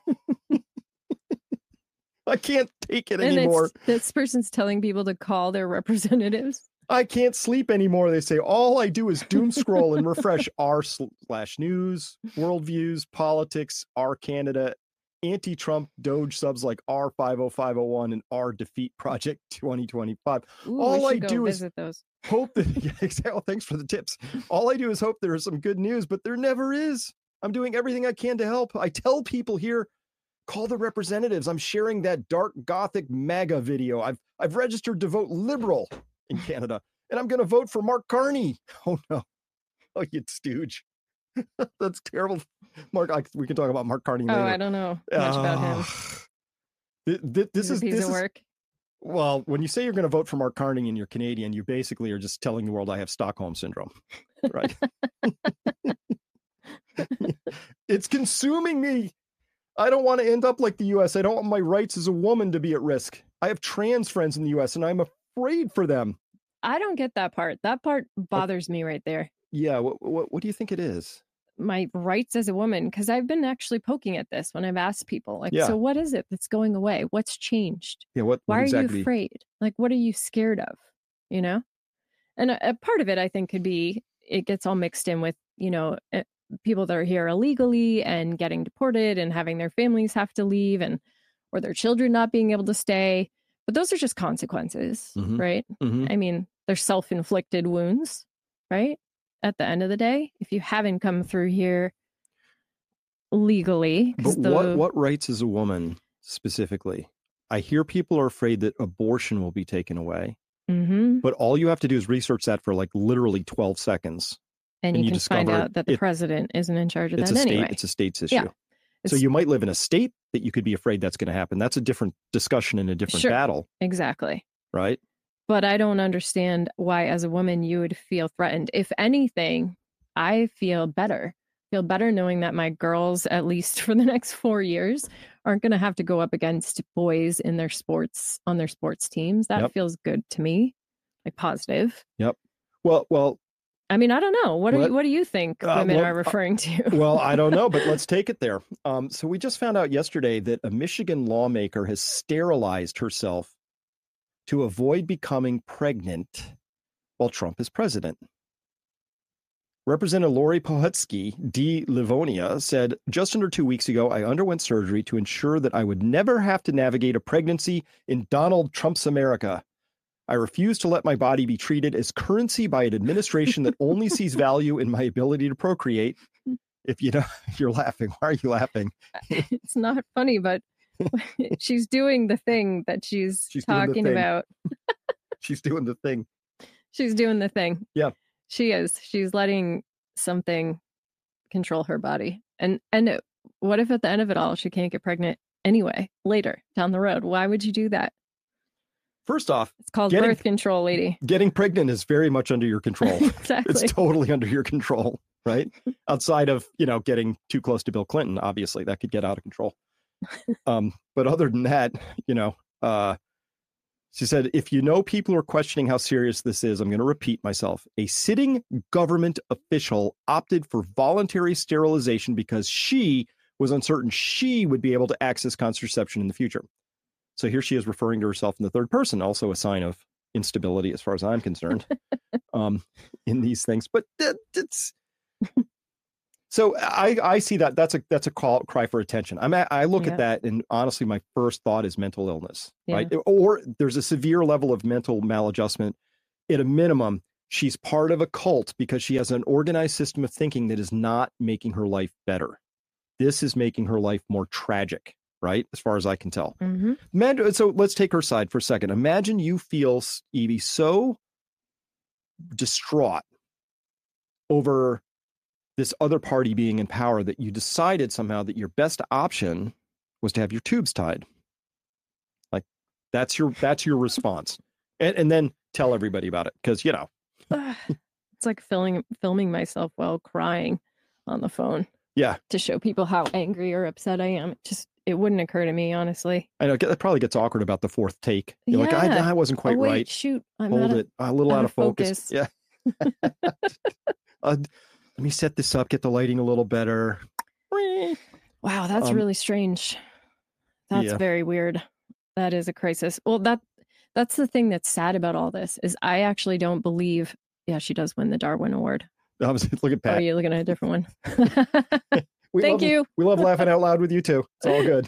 I can't take it And anymore. it's, this person's telling people to call their representatives. I can't sleep anymore. They say all I do is doom scroll and refresh r slash news, worldviews, politics, r Canada, anti-Trump Doge subs like R five oh five oh one and R defeat project twenty twenty-five. Ooh, All we I should go do is- visit those. Hope that yeah, exactly. Well, thanks for the tips. All I do is hope there is some good news, but there never is. I'm doing everything I can to help. I tell people here, call the representatives. I'm sharing that dark gothic MAGA video. I've I've registered to vote liberal in Canada, and I'm going to vote for Mark Carney. Oh no, oh you stooge. That's terrible. Mark, I, we can talk about Mark Carney Oh, later. I don't know much about him. Th- th- this He's a is piece this of is work. well, when you say you're going to vote for Mark Carney and you're Canadian, you basically are just telling the world I have Stockholm syndrome, right? It's consuming me. I don't want to end up like the U S. I don't want my rights as a woman to be at risk. I have trans friends in the U S and I'm afraid for them. I don't get that part. That part bothers me right there. Yeah. What, what, what do you think it is? My rights as a woman, because I've been actually poking at this when I've asked people, like, Yeah. so what is it that's going away? What's changed? Yeah. What, Why what are exactly? you afraid? Like, what are you scared of? You know? And a, a part of it, I think, could be it gets all mixed in with, you know, uh, people that are here illegally and getting deported and having their families have to leave and or their children not being able to stay. But those are just consequences, Mhm. right? Mhm. I mean, they're self-inflicted wounds, right? At the end of the day, if you haven't come through here legally, But 'cause the, what, what rights as a woman specifically? I hear people are afraid that abortion will be taken away, Mhm. but all you have to do is research that for like literally twelve seconds. and, and you you can find discover out that the it- president isn't in charge of It's that a state, anyway. it's a state's issue. Yeah. So It's- you might live in a state that you could be afraid that's going to happen. That's a different discussion in a different Sure. battle, Exactly. right? But I don't understand why, as a woman, you would feel threatened. If anything, I feel better. Feel better knowing that my girls, at least for the next four years, aren't going to have to go up against boys in their sports on their sports teams. That Yep. feels good to me, like positive. Well, well, I mean, I don't know. What do Let- you, what do you think Uh, women well, are referring to? well, I don't know, but let's take it there. Um, so we just found out yesterday that a Michigan lawmaker has sterilized herself to avoid becoming pregnant while Trump is president. Representative Lori Pohutsky, D. Livonia, said, just under two weeks ago, I underwent surgery to ensure that I would never have to navigate a pregnancy in Donald Trump's America. I refuse to let my body be treated as currency by an administration that only sees value in my ability to procreate. If you know, you're laughing. Why are you laughing? It's not funny, but she's doing the thing that she's, She's doing the talking thing. about. She's doing the thing. She's doing the thing. Yeah. She is. She's letting something control her body. And and what if at the end of it all she can't get pregnant anyway, later down the road? Why would you do that? First off, It's called Getting- birth control, lady. getting pregnant is very much under your control. Exactly. It's totally under your control, right? Outside of, you know, getting too close to Bill Clinton, obviously that could get out of control. Um, but other than that, you know, uh, she said, if you know people are questioning how serious this is, I'm going to repeat myself. A sitting government official opted for voluntary sterilization because she was uncertain she would be able to access contraception in the future. So here she is referring to herself in the third person, also a sign of instability as far as I'm concerned um, in these things. But that, it's so I, I see that that's a that's a call cry for attention. I'm at, I look Yeah. at that and honestly, my first thought is mental illness, Yeah. right? Or there's a severe level of mental maladjustment. At a minimum, she's part of a cult because she has an organized system of thinking that is not making her life better. This is making her life more tragic, right? As far as I can tell. Mhm. Imagine, so let's take her side for a second. Imagine you feel, Evie, so distraught over this other party being in power that you decided somehow that your best option was to have your tubes tied. Like that's your that's your response, and and then tell everybody about it because you know It's like filming filming myself while crying on the phone yeah to show people how angry or upset I am. It just it wouldn't occur to me, honestly. I know it probably gets awkward about the fourth take. You're like I, Yeah. I wasn't quite oh, wait, right. shoot. I'm Hold out of- it a little out, out of of focus. focus. Yeah. uh, let me set this up. Get the lighting a little better. Wow, that's Um, really strange. That's yeah. very weird. That is a crisis. Well, that that's the thing that's sad about all this is I actually don't believe. Yeah, she does win the Darwin Award. I was look at Or are Pat. you looking at a different one? We Thank love, you. We love laughing out loud with you too. It's all good.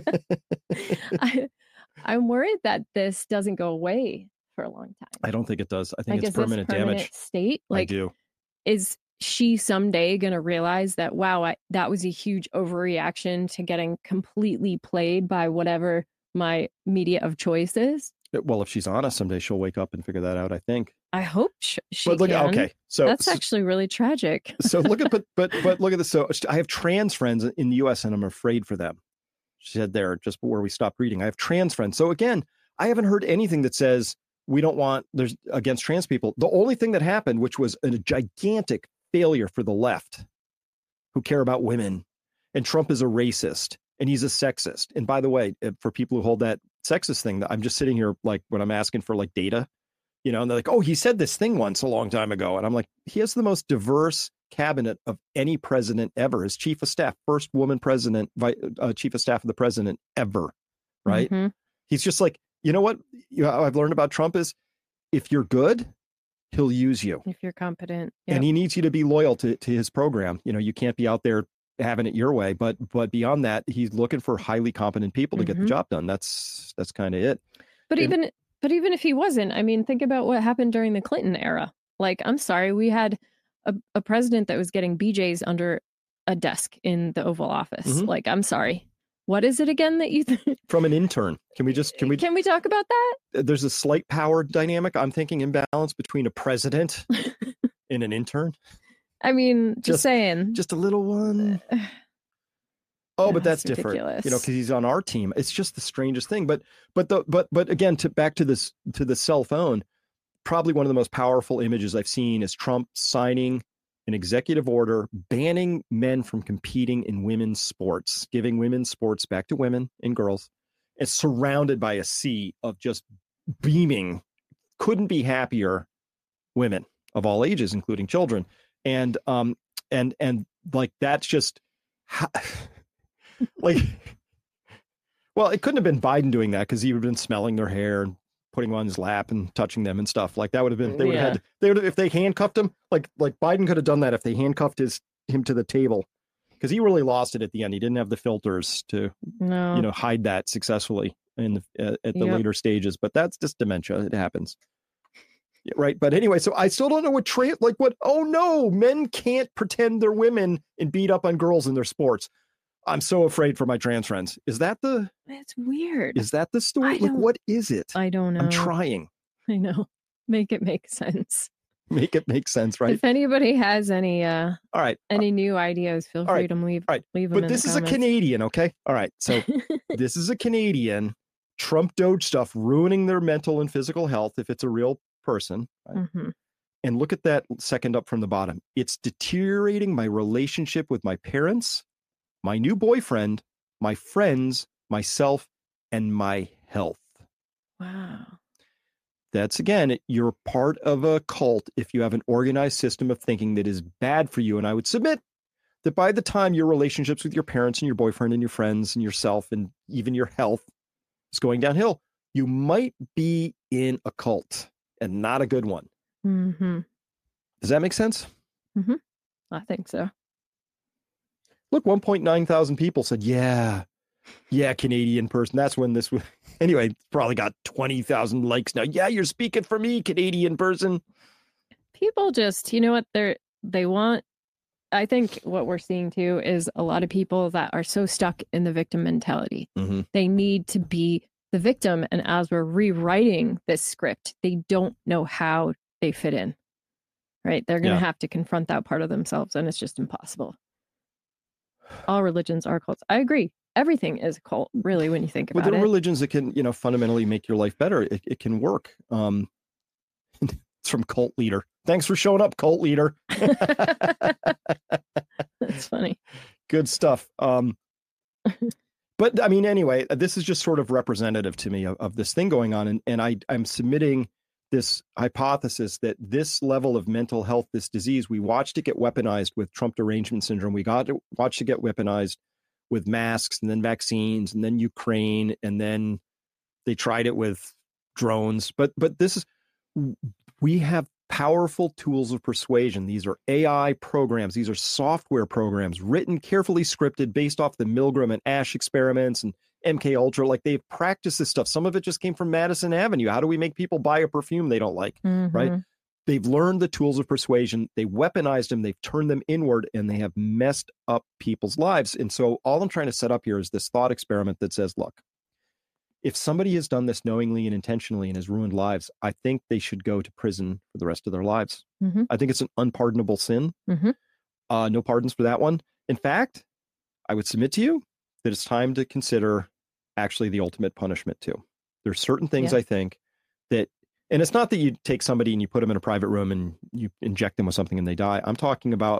I, I'm worried that this doesn't go away for a long time. I don't think it does. I think Like, it's is this permanent, permanent damage. state? I Like, do. is she someday going to realize that, wow, I, that was a huge overreaction to getting completely played by whatever my media of choice is? Well, if she's honest, someday she'll wake up and figure that out. I think. I hope sh- she But look, can. okay, so That's so, actually really tragic. so look at but but but look at this. So I have trans friends in the U S and I'm afraid for them. She said there just before we stopped reading. I have trans friends. So again, I haven't heard anything that says we don't want there's against trans people. The only thing that happened, which was a gigantic failure for the left, who care about women, And Trump is a racist and he's a sexist. And by the way, for people who hold that sexist thing, I'm just sitting here like when I'm asking for like data, you know, and they're like, oh, he said this thing once a long time ago. And I'm like, he has the most diverse cabinet of any president ever. His chief of staff, first woman president, uh, chief of staff of the president ever. Right. Mm-hmm. He's just like, you know what you know, I've learned about Trump is if you're good, he'll use you. If you're competent. Yep. And he needs you to be loyal to, to his program. You know, you can't be out there having it your way. But but beyond that, he's looking for highly competent people to mm-hmm. get the job done. That's that's kind of it. But and, even but even if he wasn't, I mean, think about what happened during the Clinton era. Like, I'm sorry, we had a, a president that was getting B Js under a desk in the Oval Office. Mm-hmm. Like, I'm sorry. What is it again that you th- from an intern? Can we just can we can we talk about that? There's a slight power dynamic. I'm thinking imbalance between a president and an intern. I mean, just, just saying, just a little one. Oh, but that's, that's different, ridiculous. You know, because he's on our team. It's just the strangest thing. But but the but but again, to back to this to the cell phone. Probably one of the most powerful images I've seen is Trump signing an executive order banning men from competing in women's sports, giving women's sports back to women and girls. It's surrounded by a sea of just beaming, couldn't be happier women of all ages, including children. And um and and like that's just like well, it couldn't have been Biden doing that because he would have been smelling their hair and putting them on his lap and touching them and stuff like that would have been, they would have yeah. had, they would have, if they handcuffed him, like, like Biden could have done that if they handcuffed his, him to the table because he really lost it at the end. He didn't have the filters to, no. you know, hide that successfully in the, uh, at the yep. later stages, but that's just dementia. It happens. Yeah, right. But anyway, so I still don't know what tra- like what, oh no, men can't pretend they're women and beat up on girls in their sports. I'm so afraid for my trans friends. Is that the? That's weird. Is that the story? Like, what is it? I don't know. I'm trying. I know. Make it make sense. Make it make sense, right? If anybody has any, uh, all right, any new ideas, feel all free right. to leave. All right, leave them. But in this the is comments. a Canadian, okay? All right, so this is a Canadian. Trump Doge stuff ruining their mental and physical health if it's a real person. Right? Mm-hmm. And look at that second up from the bottom. It's deteriorating my relationship with my parents, my new boyfriend, my friends, myself, and my health. Wow. That's, again, you're part of a cult if you have an organized system of thinking that is bad for you. And I would submit that by the time your relationships with your parents and your boyfriend and your friends and yourself and even your health is going downhill, you might be in a cult and not a good one. Mm-hmm. Does that make sense? Mm-hmm. I think so. Look, one point nine thousand people said, yeah, yeah, Canadian person. That's when this was. Anyway, it's probably got twenty thousand likes now. Yeah, you're speaking for me, Canadian person. People just, you know what, they're, they want, I think what we're seeing too is a lot of people that are so stuck in the victim mentality. Mm-hmm. They need to be the victim. And as we're rewriting this script, they don't know how they fit in, right? They're going to yeah. have to confront that part of themselves. And it's just impossible. All religions are cults. I agree. Everything is a cult, really, when you think about it. Well, there are religions that can, you know, fundamentally make your life better. It, it can work. Um, it's from Cult Leader. Thanks for showing up, Cult Leader. That's funny. Good stuff. Um, but I mean, anyway, this is just sort of representative to me of, of this thing going on. And, and I, I'm submitting this hypothesis that this level of mental health, this disease, we watched it get weaponized with Trump derangement syndrome. We got to watch it get weaponized with masks and then vaccines and then Ukraine. And then they tried it with drones. But but this is, we have powerful tools of persuasion. These are A I programs. These are software programs written, carefully scripted based off the Milgram and Ash experiments and M K Ultra. Like, they've practiced this stuff. Some of it just came from Madison Avenue. How do we make people buy a perfume they don't like? Mm-hmm. Right? They've learned the tools of persuasion. They weaponized them. They've turned them inward, and they have messed up people's lives. And so all I'm trying to set up here is this thought experiment that says, look, if somebody has done this knowingly and intentionally and has ruined lives, I think they should go to prison for the rest of their lives. Mm-hmm. I think it's an unpardonable sin. Mm-hmm. Uh, no pardons for that one. In fact, I would submit to you that it's time to consider actually the ultimate punishment too. There's certain things yeah. I think that, and it's not that you take somebody and you put them in a private room and you inject them with something and they die. I'm talking about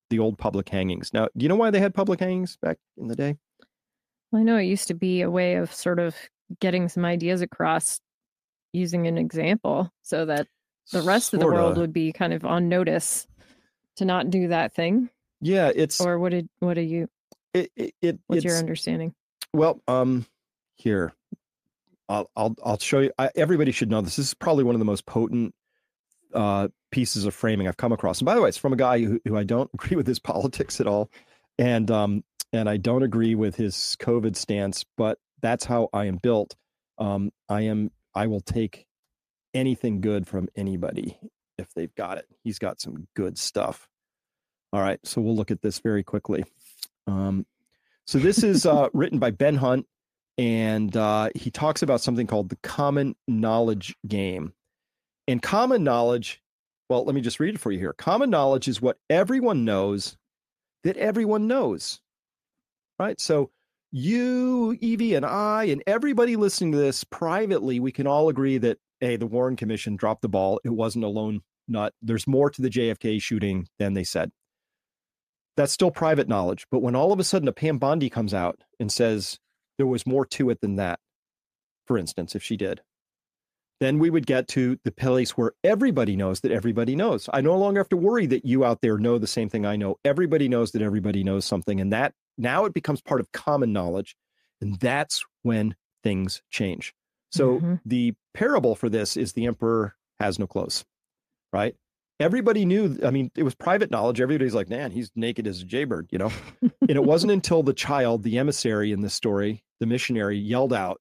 the old public hangings. Now, do you know why they had public hangings back in the day? Well, I know it used to be a way of sort of getting some ideas across using an example so that the rest Sorta. of the world would be kind of on notice to not do that thing. Yeah, it's Or what did what are you it, it, it what's your it's- understanding? Well, um, here, I'll I'll I'll show you. I, everybody should know this. This is probably one of the most potent uh, pieces of framing I've come across. And by the way, it's from a guy who, who I don't agree with his politics at all, and um, and I don't agree with his COVID stance. But that's how I am built. Um, I am. I will take anything good from anybody if they've got it. He's got some good stuff. All right, so we'll look at this very quickly. Um, so this is uh, written by Ben Hunt, and uh, he talks about something called the common knowledge game. And common knowledge, well, let me just read it for you here. Common knowledge is what everyone knows that everyone knows, right? So you, Evie, and I, and everybody listening to this privately, we can all agree that, hey, the Warren Commission dropped the ball. It wasn't a lone nut. There's more to the J F K shooting than they said. That's still private knowledge. But when all of a sudden a Pam Bondi comes out and says there was more to it than that, for instance, if she did, then we would get to the place where everybody knows that everybody knows. I no longer have to worry that you out there know the same thing I know. Everybody knows that everybody knows something. And that now it becomes part of common knowledge. And that's when things change. So Mm-hmm. the parable for this is the emperor has no clothes, right? Everybody knew, I mean, it was private knowledge. Everybody's like, man, he's naked as a jaybird, you know? And it wasn't until the child, the emissary in this story, the missionary, yelled out,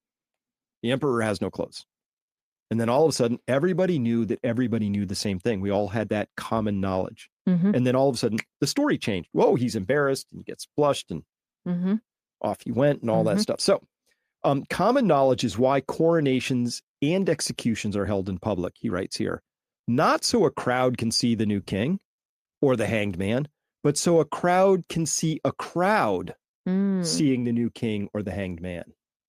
the emperor has no clothes. And then all of a sudden, everybody knew that everybody knew the same thing. We all had that common knowledge. Mm-hmm. And then all of a sudden, the story changed. Whoa, he's embarrassed and he gets blushed and Mm-hmm. off he went and all Mhm. that stuff. So um, common knowledge is why coronations and executions are held in public, he writes here. Not so a crowd can see the new king or the hanged man, but so a crowd can see a crowd Mm. seeing the new king or the hanged man.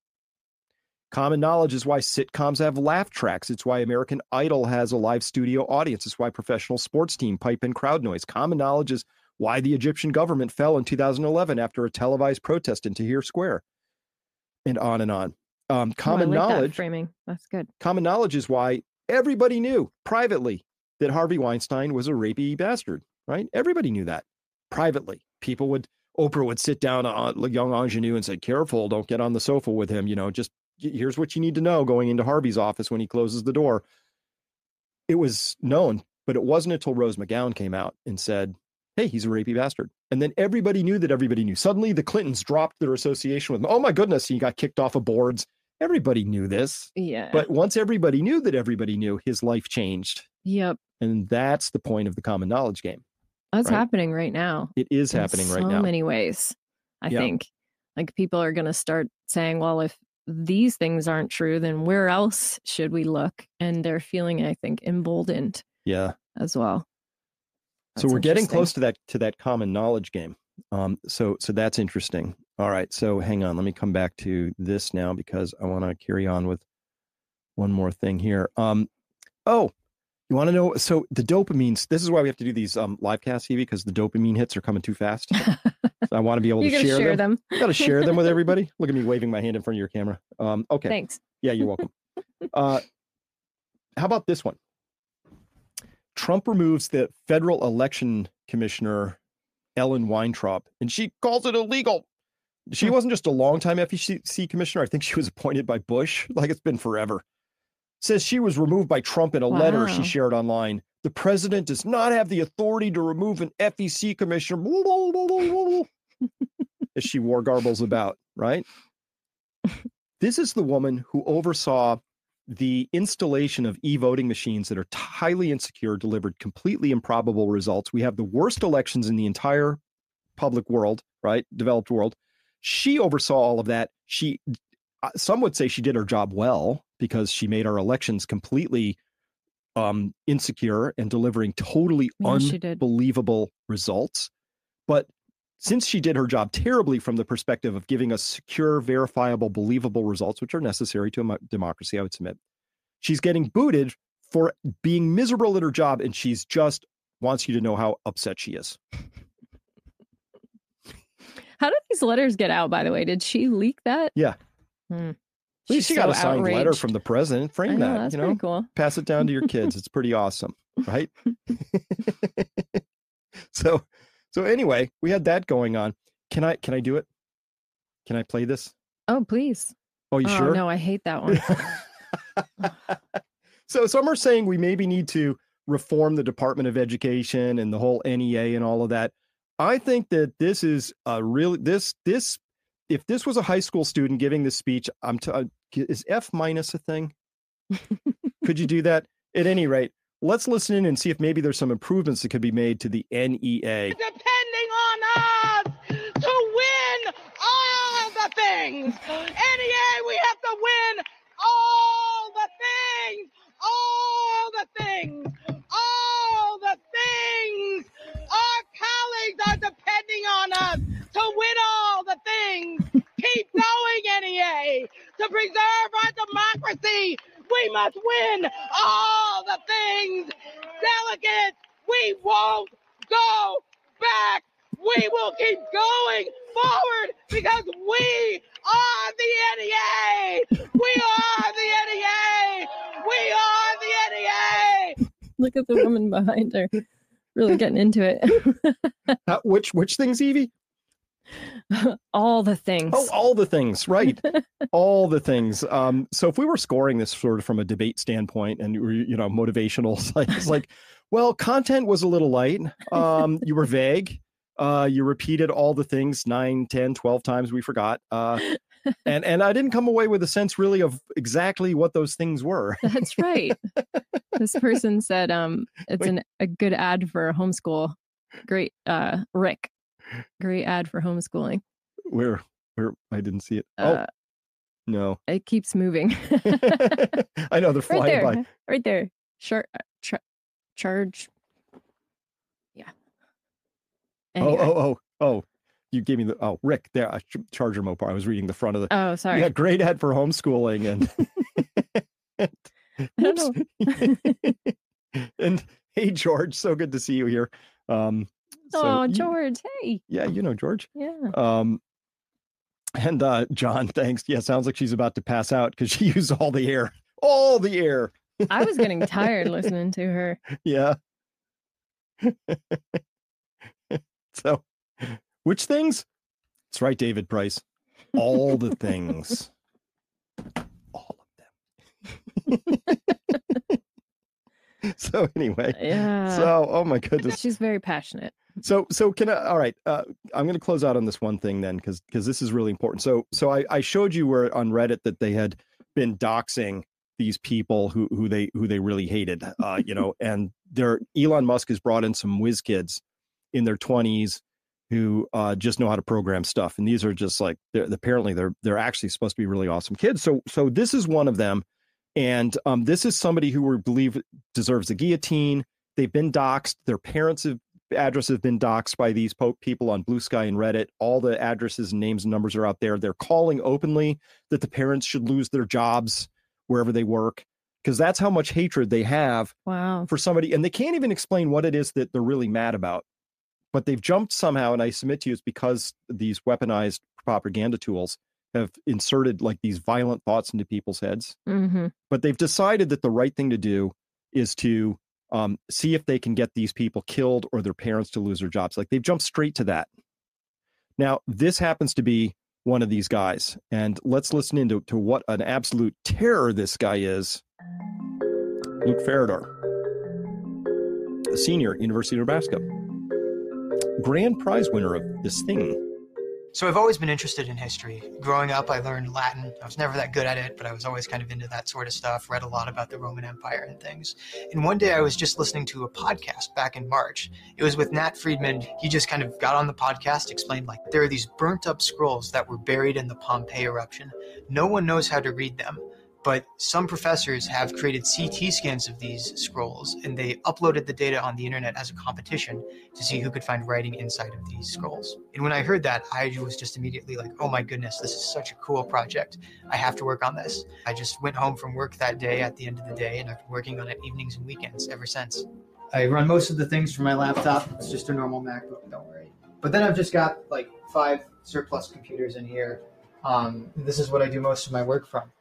Common knowledge is why sitcoms have laugh tracks. It's why American Idol has a live studio audience. It's why professional sports team pipe in crowd noise. Common knowledge is why the Egyptian government fell in two thousand eleven after a televised protest in Tahrir Square. And on and on. Um, common oh, I like that knowledge. framing. That's good. Common knowledge is why everybody knew privately that Harvey Weinstein was a rapey bastard, right? Everybody knew that privately. People would, Oprah would sit down on young ingenue and say, careful, don't get on the sofa with him. You know, just here's what you need to know going into Harvey's office when he closes the door. It was known, but it wasn't until Rose McGowan came out and said, hey, he's a rapey bastard. And then everybody knew that everybody knew. Suddenly the Clintons dropped their association with him. Oh my goodness, he got kicked off of boards. Everybody knew this. Yeah. But once everybody knew that everybody knew, his life changed. Yep. And that's the point of the common knowledge game. That's right? happening right now. It is in happening so right now. So many ways, I Yeah. think. Like people are going to start saying, well, if these things aren't true, then where else should we look? And they're feeling, I think, emboldened Yeah. as well. So That's we're getting interesting. close to that to that common knowledge game. Um, so so that's interesting. All right. So hang on. Let me come back to this now because I want to carry on with one more thing here. Um, oh, you want to know? So the dopamines. This is why we have to do these um, live casts, Evie, because the dopamine hits are coming too fast. So I want to be able You're to going to share, share them. them. Got to share them with everybody. Look at me waving my hand in front of your camera. Um, okay. Thanks. Yeah, you're welcome. uh, how about this one? Trump removes the federal election commissioner, Ellen Weintraub, and she calls it illegal. She Hmm. wasn't just a longtime F E C commissioner. I think she was appointed by Bush. Like it's been forever. Says she was removed by Trump in a letter she Wow. shared online. The president does not have the authority to remove an F E C commissioner. As she wore garbles about, right? This is the woman who oversaw the installation of e-voting machines that are highly insecure, delivered completely improbable results. We have the worst elections in the entire public world, right? Developed world. She oversaw all of that. She, some would say she did her job well because she made our elections completely um, insecure and delivering totally Yeah, she did. unbelievable results. But since she did her job terribly from the perspective of giving us secure, verifiable, believable results, which are necessary to a mo- democracy, I would submit, she's getting booted for being miserable at her job, and she's just wants you to know how upset she is. How did these letters get out, by the way? Did she leak that? Yeah. Hmm. At least She's she got so a signed outraged. letter from the president. Frame I know, that, that's you know, pretty cool. pass it down to your kids. It's pretty awesome, right? so, so anyway, we had that going on. Can I, can I do it? Can I play this? Oh, please. Oh, you oh, sure? No, I hate that one. So some are saying we maybe need to reform the Department of Education and the whole N E A and all of that. I think that this is a really, this, this, if this was a high school student giving this speech, I'm t- is F minus a thing? Could you do that? At any rate, let's listen in and see if maybe there's some improvements that could be made to the N E A. Depending on us to win all the things. N E A, we have to win all the things. All the things. All the things. Our colleagues are depending on us to win all the things. Keep going, N E A. To preserve our democracy, we must win all the things. Delegates, we won't go back. We will keep going forward because we are the N E A. We are the N E A. We are the N E A. Look at the woman behind her, really getting into it. Uh, which which things, Evie? All the things. Oh, all the things, right? All the things. Um, so if we were scoring this sort of from a debate standpoint, and you were, you know, motivational, it's like, it's like, well, content was a little light. Um, you were vague. Uh, you repeated all the things nine, ten, twelve times. We forgot. Uh, and and I didn't come away with a sense really of exactly what those things were. That's right. This person said, um, it's an, a good ad for homeschool. Great, uh, Rick. Great ad for homeschooling. Where, where I didn't see it. Uh, oh, no. It keeps moving. I know they're flying right there, by. Right there. Char- tra- charge. Yeah. Anyway. Oh, oh, oh, oh. You gave me the, oh, Rick, there, uh, Charger Mopar. I was reading the front of the, Oh, sorry. yeah, great ad for homeschooling. And, I don't know. and hey, George, so good to see you here. Um, so oh, you- George. Hey. yeah, you know, George. Yeah. Um, and uh, John, thanks. Yeah, sounds like she's about to pass out because she used all the air, all the air. I was getting tired listening to her. Yeah. So, which things? That's right, David Price. All the things. All of them. So anyway. Yeah. So, oh my goodness. She's very passionate. So, so can I, all right, uh, I'm going to close out on this one thing then, because because this is really important. So, so I, I showed you where on Reddit that they had been doxing these people who who they who they really hated, uh, you know, and their Elon Musk has brought in some whiz kids in their twenties who uh, just know how to program stuff, and these are just like they're, apparently they're they're actually supposed to be really awesome kids. So, so this is one of them, and um, this is somebody who we believe deserves a guillotine. They've been doxed. Their parents have. Addresses have been doxed by these po- people on Blue Sky and Reddit. All the addresses and names and numbers are out there. They're calling openly that the parents should lose their jobs wherever they work, because that's how much hatred they have Wow. for somebody. And they can't even explain what it is that they're really mad about. But they've jumped somehow, and I submit to you it's because these weaponized propaganda tools have inserted like these violent thoughts into people's heads. Mm-hmm. But they've decided that the right thing to do is to Um, see if they can get these people killed or their parents to lose their jobs. Like they've jumped straight to that. Now, this happens to be one of these guys. And let's listen into to what an absolute terror this guy is. Luke Faradar, a senior, University of Nebraska. Grand prize winner of this thing. So I've always been interested in history. Growing up, I learned Latin. I was never that good at it, but I was always kind of into that sort of stuff, read a lot about the Roman Empire and things. And one day I was just listening to a podcast back in March. It was with Nat Friedman. He just kind of got on the podcast, explained like there are these burnt up scrolls that were buried in the Pompeii eruption. No one knows how to read them. But some professors have created C T scans of these scrolls, and they uploaded the data on the internet as a competition to see who could find writing inside of these scrolls. And when I heard that, I was just immediately like, oh my goodness, this is such a cool project. I have to work on this. I just went home from work that day at the end of the day, and I've been working on it evenings and weekends ever since. I run most of the things from my laptop. It's just a normal MacBook, don't worry. But then I've just got like five surplus computers in here. Um, this is what I do most of my work from.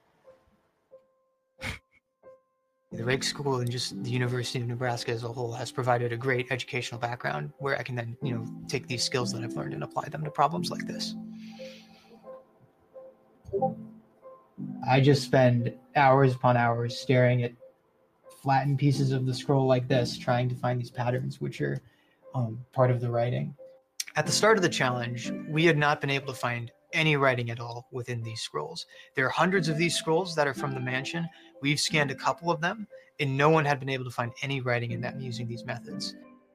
The Rake School and just the University of Nebraska as a whole has provided a great educational background where I can then, you know, take these skills that I've learned and apply them to problems like this. I just spend hours upon hours staring at flattened pieces of the scroll like this, trying to find these patterns which are um, part of the writing. At the start of the challenge, we had not been able to find any writing at all within these scrolls. There are hundreds of these scrolls that are from the mansion. We've scanned a couple of them, and no one had been able to find any writing in them using these methods.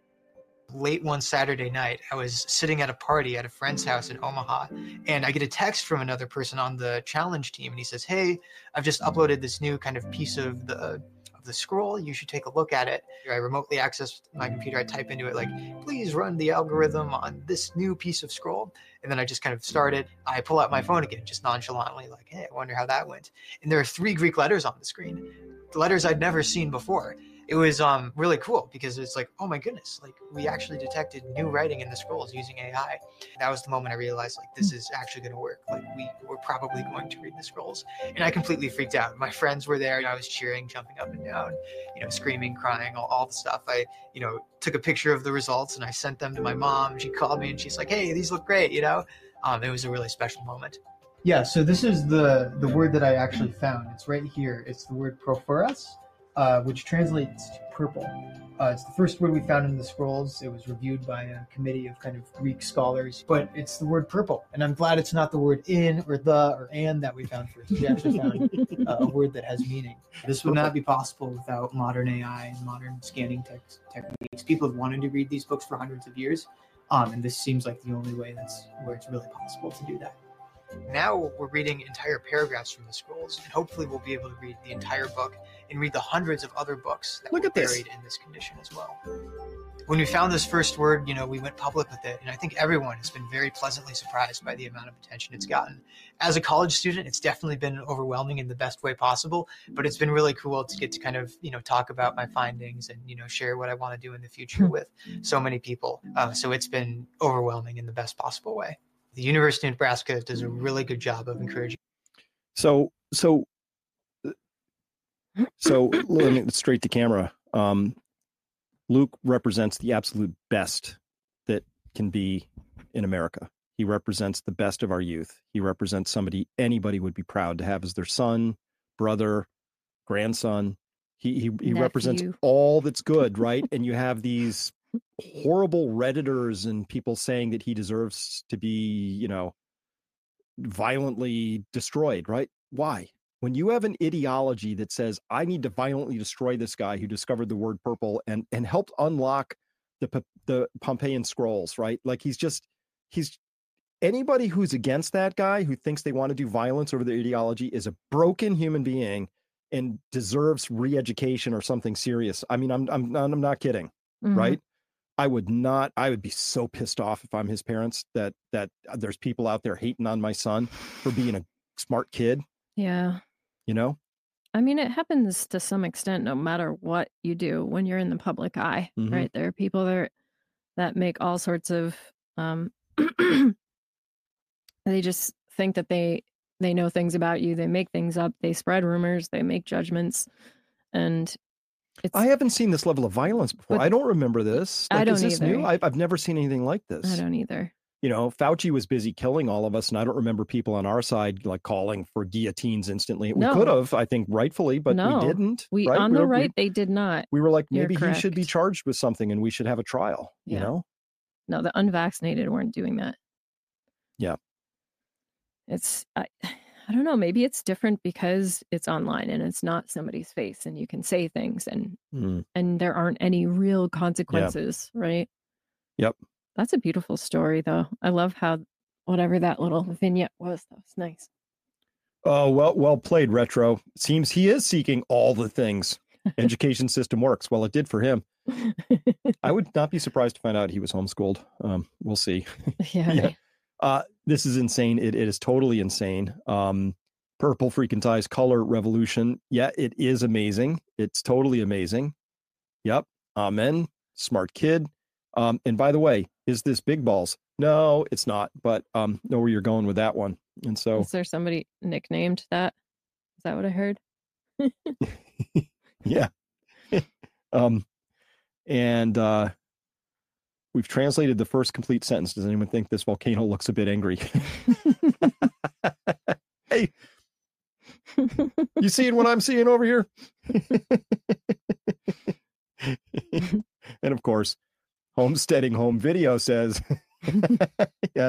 Late one Saturday night, I was sitting at a party at a friend's house in Omaha, and I get a text from another person on the challenge team, and he says, "Hey, I've just uploaded this new kind of piece of the of the scroll. You should take a look at it." I remotely access my computer. I type into it like, "Please run the algorithm on this new piece of scroll." And then I just kind of started. I pull out my phone again, just nonchalantly, like, "Hey, I wonder how that went." And there are three Greek letters on the screen, the letters I'd never seen before. It was um, really cool because it's like, oh my goodness, like we actually detected new writing in the scrolls using A I. That was the moment I realized like this is actually going to work. Like we were probably going to read the scrolls, and I completely freaked out. My friends were there, and I was cheering, jumping up and down, you know, screaming, crying, all, all the stuff. I, you know, took a picture of the results and I sent them to my mom. She called me and she's like, "Hey, these look great," you know. Um, it was a really special moment. Yeah. So this is the the word that I actually found. It's right here. It's the word prophoros. Uh, which translates to purple. Uh, it's the first word we found in the scrolls. It was reviewed by a committee of kind of Greek scholars, but it's the word purple. And I'm glad it's not the word in or the or and that we found first. We actually found uh, a word that has meaning. This would not be possible without modern A I and modern scanning te- techniques. People have wanted to read these books for hundreds of years, um, and this seems like the only way that's where it's really possible to do that. Now we're reading entire paragraphs from the scrolls, and hopefully we'll be able to read the entire book and read the hundreds of other books that Look were at this. buried in this condition as well. When we found this first word, you know, we went public with it, and I think everyone has been very pleasantly surprised by the amount of attention it's gotten. As a college student, it's definitely been overwhelming in the best way possible, but it's been really cool to get to kind of, you know, talk about my findings and, you know, share what I want to do in the future with so many people. Uh, so it's been overwhelming in the best possible way. The University of Nebraska does a really good job of encouraging. So, so, so let me straight to camera. Um, Luke represents the absolute best that can be in America. He represents the best of our youth. He represents somebody anybody would be proud to have as their son, brother, grandson. He he, he represents all that's good, right? And you have these horrible Redditors and people saying that he deserves to be, you know, violently destroyed, right? Why? When you have an ideology that says, I need to violently destroy this guy who discovered the word purple and, and helped unlock the, the Pompeian scrolls, right? Like he's just, he's anybody who's against that guy who thinks they want to do violence over their ideology is a broken human being and deserves re-education or something serious. I mean, I'm, I'm, I'm not kidding, mm-hmm. right? I would not, I would be so pissed off if I'm his parents that, that there's people out there hating on my son for being a smart kid. Yeah. You know? I mean, it happens to some extent, no matter what you do when you're in the public eye, mm-hmm. right? There are people that, that make all sorts of, um, they just think that they, they know things about you. They make things up. They spread rumors. They make judgments. And It's, I haven't seen this level of violence before. I don't remember this. Like, I don't is this either. new? I've, I've never seen anything like this. I don't either. You know, Fauci was busy killing all of us, and I don't remember people on our side like calling for guillotines instantly. We No. could have, I think, rightfully, but No. we didn't. We right? on we the were, right, we, they did not. we were like, You're maybe he should be correct. charged with something, and we should have a trial. Yeah. You know? No, the unvaccinated weren't doing that. Yeah. It's I, I don't know. Maybe it's different because it's online and it's not somebody's face, and you can say things, and Mm. and there aren't any real consequences, right? Yep. That's a beautiful story, though. I love how whatever that little vignette was. That was nice. Oh, well, well played, Retro. Seems he is seeking all the things. Education system works. Well, it did for him. I would not be surprised to find out he was homeschooled. Um, we'll see. Yeah. yeah. Uh, this is insane. It, it is totally insane. Um, purple freaking ties color revolution. Yeah, it is amazing. It's totally amazing. Yep. Amen. Smart kid. Um, and by the way, is this big balls? No, it's not. But um, know where you're going with that one. And so, is there somebody nicknamed that? Is that what I heard? yeah. um, and uh, we've translated the first complete sentence. Does anyone think this volcano looks a bit angry? Hey, you seeing what I'm seeing over here? And of course, Homesteading Home Video says, yeah,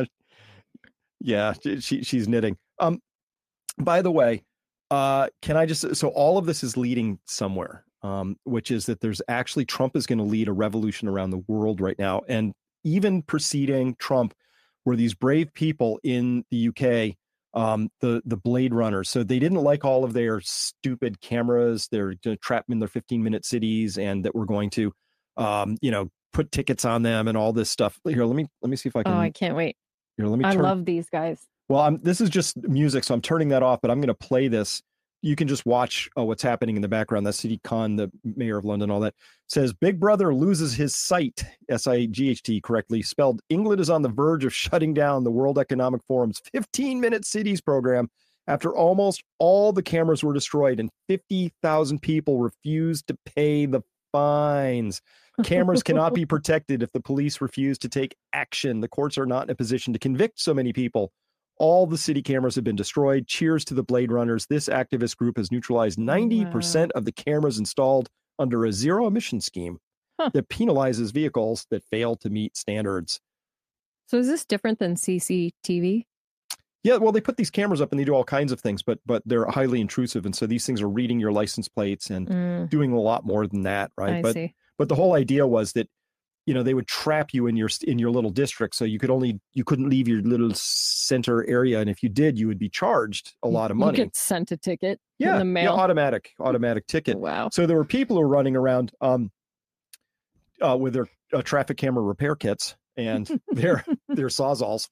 yeah, she, she's knitting. Um, by the way, uh, can I just, so all of this is leading somewhere, um, which is that there's actually, Trump is going to lead a revolution around the world right now. And even preceding Trump were these brave people in the U K, um, the, the Blade Runners. So they didn't like all of their stupid cameras. They're going to trap them in their fifteen minute cities, and that we're going to, um, you know, put tickets on them and all this stuff. Here, let me, let me see if I can. Oh, I can't wait. Here, let me I turn, love these guys. Well, I'm, this is just music, so I'm turning that off, but I'm going to play this. You can just watch uh, what's happening in the background. That's Sadiq Khan, the mayor of London, all that. Says, Big Brother loses his sight, S I G H T correctly spelled. England is on the verge of shutting down the World Economic Forum's fifteen minute cities program after almost all the cameras were destroyed and fifty thousand people refused to pay the fines. Cameras cannot be protected if the police refuse to take action. The courts are not in a position to convict so many people. All the city cameras have been destroyed. Cheers to the Blade Runners. This activist group has neutralized ninety percent wow. of the cameras installed under a zero emission scheme huh. that penalizes vehicles that fail to meet standards. So is this different than C C T V? Yeah, well, they put these cameras up and they do all kinds of things, but but they're highly intrusive. And so these things are reading your license plates and mm. doing a lot more than that, right? I but see. But the whole idea was that, you know, they would trap you in your in your little district, so you could only you couldn't leave your little center area, and if you did, you would be charged a lot of money. You get sent a ticket yeah, in the mail. Yeah, automatic automatic ticket. Wow. So there were people who were running around um, uh, with their uh, traffic camera repair kits and their their sawzalls,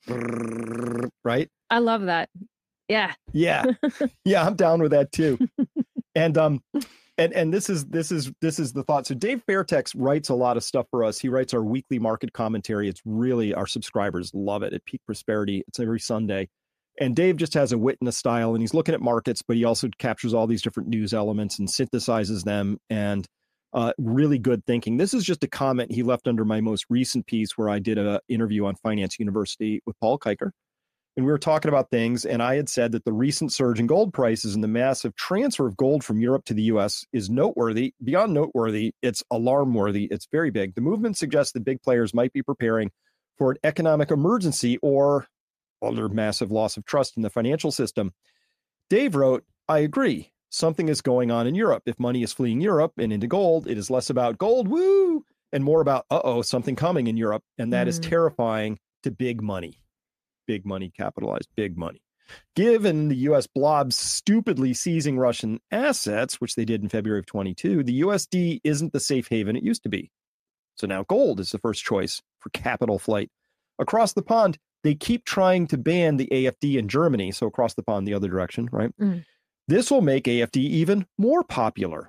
right? I love that. Yeah. Yeah, yeah, I'm down with that too. And um. And and this is this is this is the thought. So Dave Fairtex writes a lot of stuff for us. He writes our weekly market commentary. It's really, our subscribers love it at Peak Prosperity. It's every Sunday. And Dave just has a wit and a style, and he's looking at markets, but he also captures all these different news elements and synthesizes them, and uh, really good thinking. This is just a comment he left under my most recent piece where I did an interview on Finance University with Paul Kiker. And we were talking about things, and I had said that the recent surge in gold prices and the massive transfer of gold from Europe to the U S is noteworthy. Beyond noteworthy, it's alarm-worthy. It's very big. The movement suggests that big players might be preparing for an economic emergency or other massive loss of trust in the financial system. Dave wrote, I agree. Something is going on in Europe. If money is fleeing Europe and into gold, it is less about gold, woo, and more about, uh-oh, something coming in Europe. And that mm. is terrifying to big money. Big money, capitalized big money. Given the U S blobs stupidly seizing Russian assets, which they did in February of twenty-two, the U S D isn't the safe haven it used to be. So now gold is the first choice for capital flight. Across the pond, they keep trying to ban the A F D in Germany. So across the pond, the other direction, right? Mm. This will make A F D even more popular,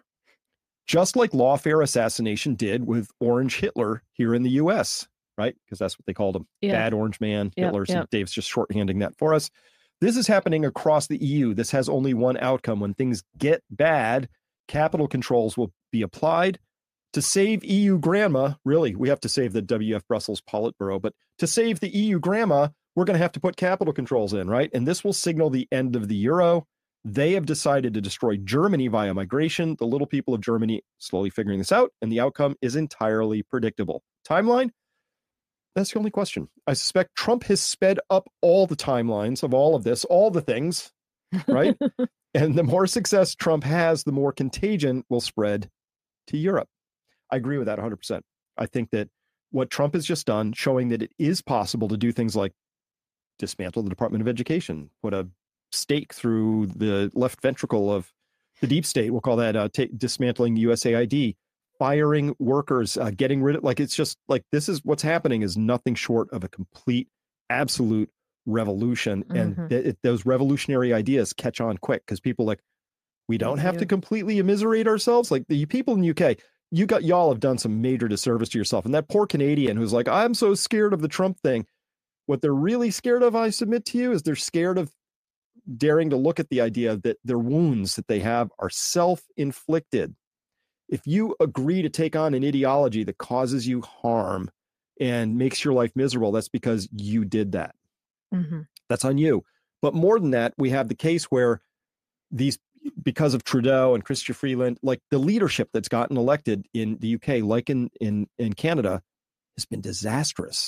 just like lawfare assassination did with Orange Hitler here in the U S, right? Because that's what they called him. Yeah. Bad orange man, yeah, Hitler. So yeah. Dave's just shorthanding that for us. This is happening across the E U. This has only one outcome. When things get bad, capital controls will be applied. To save E U grandma, really, we have to save the W F Brussels Politburo, but to save the E U grandma, we're going to have to put capital controls in, right? And this will signal the end of the euro. They have decided to destroy Germany via migration. The little people of Germany slowly figuring this out, and the outcome is entirely predictable. Timeline? That's the only question. I suspect Trump has sped up all the timelines of all of this, all the things, right? And the more success Trump has, the more contagion will spread to Europe. I agree with that one hundred percent. I think that what Trump has just done, showing that it is possible to do things like dismantle the Department of Education, put a stake through the left ventricle of the deep state, we'll call that uh, t- dismantling U S A I D, firing workers, uh, getting rid of, like, it's just like, this is what's happening is nothing short of a complete, absolute revolution. Mm-hmm. And th- it, those revolutionary ideas catch on quick because people like, we don't have to completely immiserate ourselves. Like the people in the U K, you got, y'all have done some major disservice to yourself. And that poor Canadian who's like, I'm so scared of the Trump thing. What they're really scared of, I submit to you, is they're scared of daring to look at the idea that their wounds that they have are self-inflicted. If you agree to take on an ideology that causes you harm and makes your life miserable, that's because you did that. Mm-hmm. That's on you. But more than that, we have the case where these, because of Trudeau and Chrystia Freeland, like the leadership that's gotten elected in the U K, like in, in, in Canada, has been disastrous.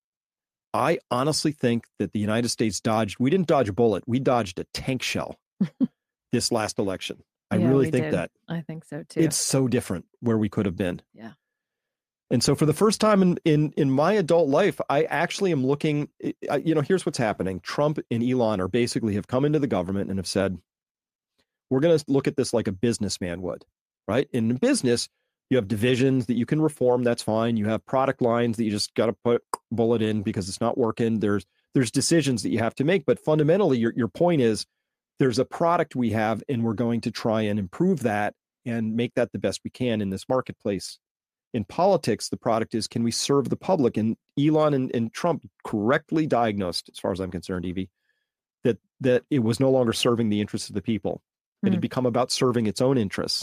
I honestly think that the United States dodged, we didn't dodge a bullet, we dodged a tank shell this last election. I Yeah, really we think did. that. I think so too. It's so different where we could have been. Yeah. And so for the first time in, in, in my adult life, I actually am looking, I, you know, here's what's happening. Trump and Elon are basically have come into the government and have said, we're going to look at this like a businessman would, right? In business, you have divisions that you can reform. That's fine. You have product lines that you just got to put a bullet in because it's not working. There's, there's decisions that you have to make. But fundamentally, your, your point is there's a product we have and we're going to try and improve that and make that the best we can in this marketplace. In politics, the product is, can we serve the public? And Elon and, and Trump correctly diagnosed, as far as I'm concerned, Evie, that that it was no longer serving the interests of the people. It Mm. had become about serving its own interests.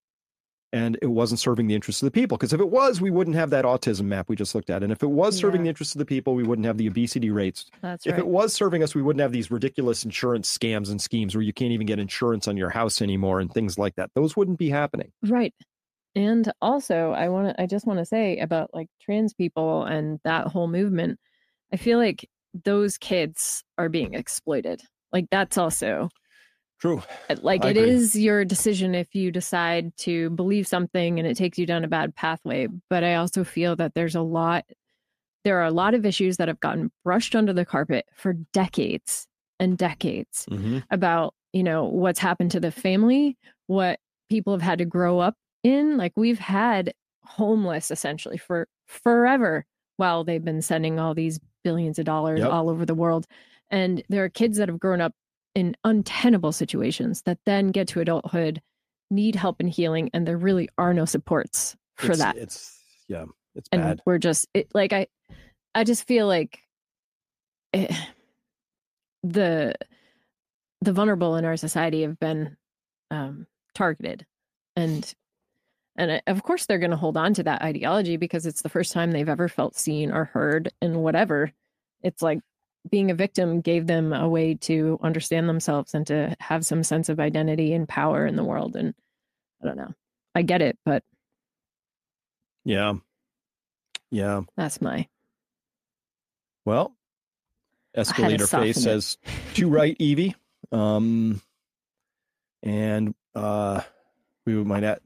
And it wasn't serving the interests of the people. Because if it was, we wouldn't have that autism map we just looked at. And if it was serving Yeah. the interests of the people, we wouldn't have the obesity rates. That's If right. it was serving us, we wouldn't have these ridiculous insurance scams and schemes where you can't even get insurance on your house anymore and things like that. Those wouldn't be happening. Right. And also, I want to, I just want to say about like trans people and that whole movement. I feel like those kids are being exploited. Like that's also True. like I it agree. is your decision if you decide to believe something and it takes you down a bad pathway. But I also feel that there's a lot, there are a lot of issues that have gotten brushed under the carpet for decades and decades Mm-hmm. about, you know, what's happened to the family, what people have had to grow up in. Like we've had homeless essentially for forever while they've been sending all these billions of dollars Yep. all over the world. And there are kids that have grown up in untenable situations that then get to adulthood, need help and healing, and there really are no supports for it's, that. It's, yeah, it's And bad. we're just it, like, I, I just feel like it, the, the vulnerable in our society have been um, targeted, and and uh, of course they're going to hold on to that ideology because it's the first time they've ever felt seen or heard, and whatever. It's like being a victim gave them a way to understand themselves and to have some sense of identity and power in the world. And I don't know, I get it, but Yeah. Yeah. that's my Well, Escalator soften Face it. says, too right, Evie. Um, and uh, we might add,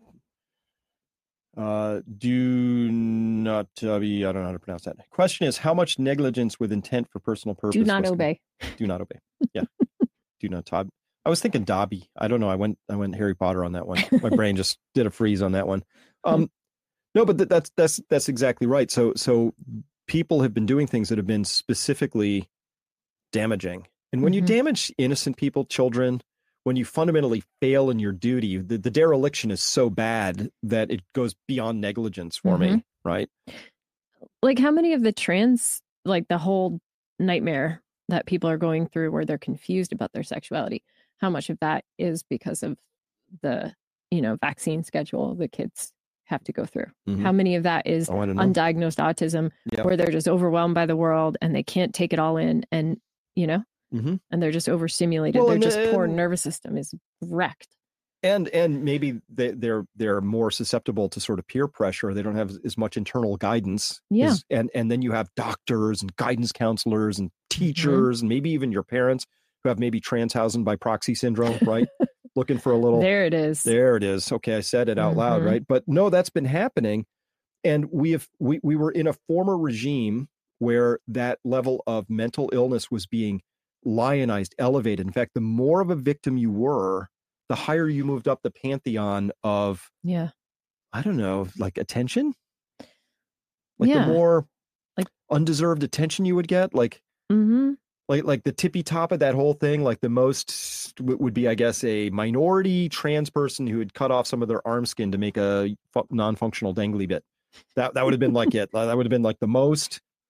uh, do not uh, be, I don't know how to pronounce that. Question is, how much negligence with intent for personal purpose? do not was- obey. Do not obey. Yeah. Do not Todd. I was thinking Dobby. I don't know. I went I went Harry Potter on that one. My brain just did a freeze on that one. Um, no, but th- that's that's that's exactly right. So so people have been doing things that have been specifically damaging. And when Mhm. you damage innocent people, children, when you fundamentally fail in your duty, the, the dereliction is so bad that it goes beyond negligence for me, right? Like how many of the trans, like the whole nightmare that people are going through where they're confused about their sexuality, how much of that is because of the, you know, vaccine schedule the kids have to go through? Mhm. How many of that is Oh, I don't know. undiagnosed autism Yeah. where they're just overwhelmed by the world and they can't take it all in, and, you know, Mhm. and they're just overstimulated. Well, Their and just poor then- nervous system is wrecked. And and maybe they, they're they're more susceptible to sort of peer pressure. They don't have as much internal guidance. Yeah. as- and and then you have doctors and guidance counselors and teachers and maybe even your parents who have maybe Transhausen by proxy syndrome, right? Looking for a little. There it is. There it is. Okay, I said it out loud, Mhm. right? But no, that's been happening, and we have we we were in a former regime where that level of mental illness was being lionized, elevated. In fact, the more of a victim you were, the higher you moved up the pantheon of, Yeah. I don't know, like attention. Like Yeah. the more Like- undeserved attention you would get, like Mm-hmm. like like the tippy top of that whole thing, like the most w- would be, I guess, a minority trans person who had cut off some of their arm skin to make a fu- non-functional dangly bit. That that would have been like it. That would have been like the most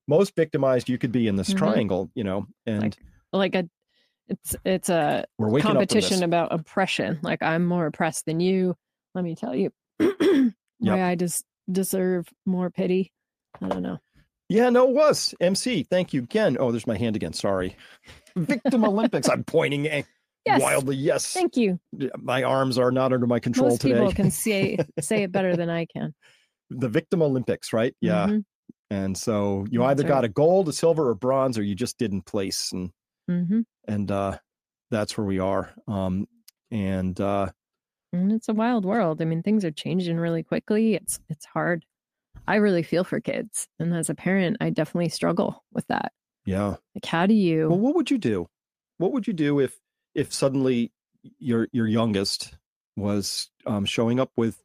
most victimized you could be in this Mhm. triangle, you know, and Like, like a, it's it's a we're waking up from competition this. about oppression. Like, I'm more oppressed than you. Let me tell you why Yep. I just deserve more pity. I don't know. Yeah, no, it was M C. Thank you again. Oh, there's my hand again. Sorry. Victim Olympics. I'm pointing eh, Yes. wildly. Yes. Thank you. My arms are not under my control Most today. people can say say it better than I can. The Victim Olympics, right? Yeah. Mhm. And so you That's either got right. a gold, a silver, or bronze, or you just didn't place. And Mhm. and uh, that's where we are. Um, and uh, And it's a wild world. I mean, things are changing really quickly. It's it's hard. I really feel for kids, and as a parent, I definitely struggle with that. yeah. Like, how do you? Well, what would you do? What would you do if if suddenly your your youngest was um, showing up with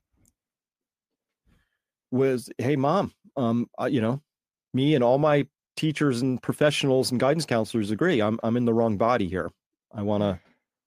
was, hey, mom, um, uh, you know, me and all my teachers and professionals and guidance counselors agree I'm I'm in the wrong body here. I want to.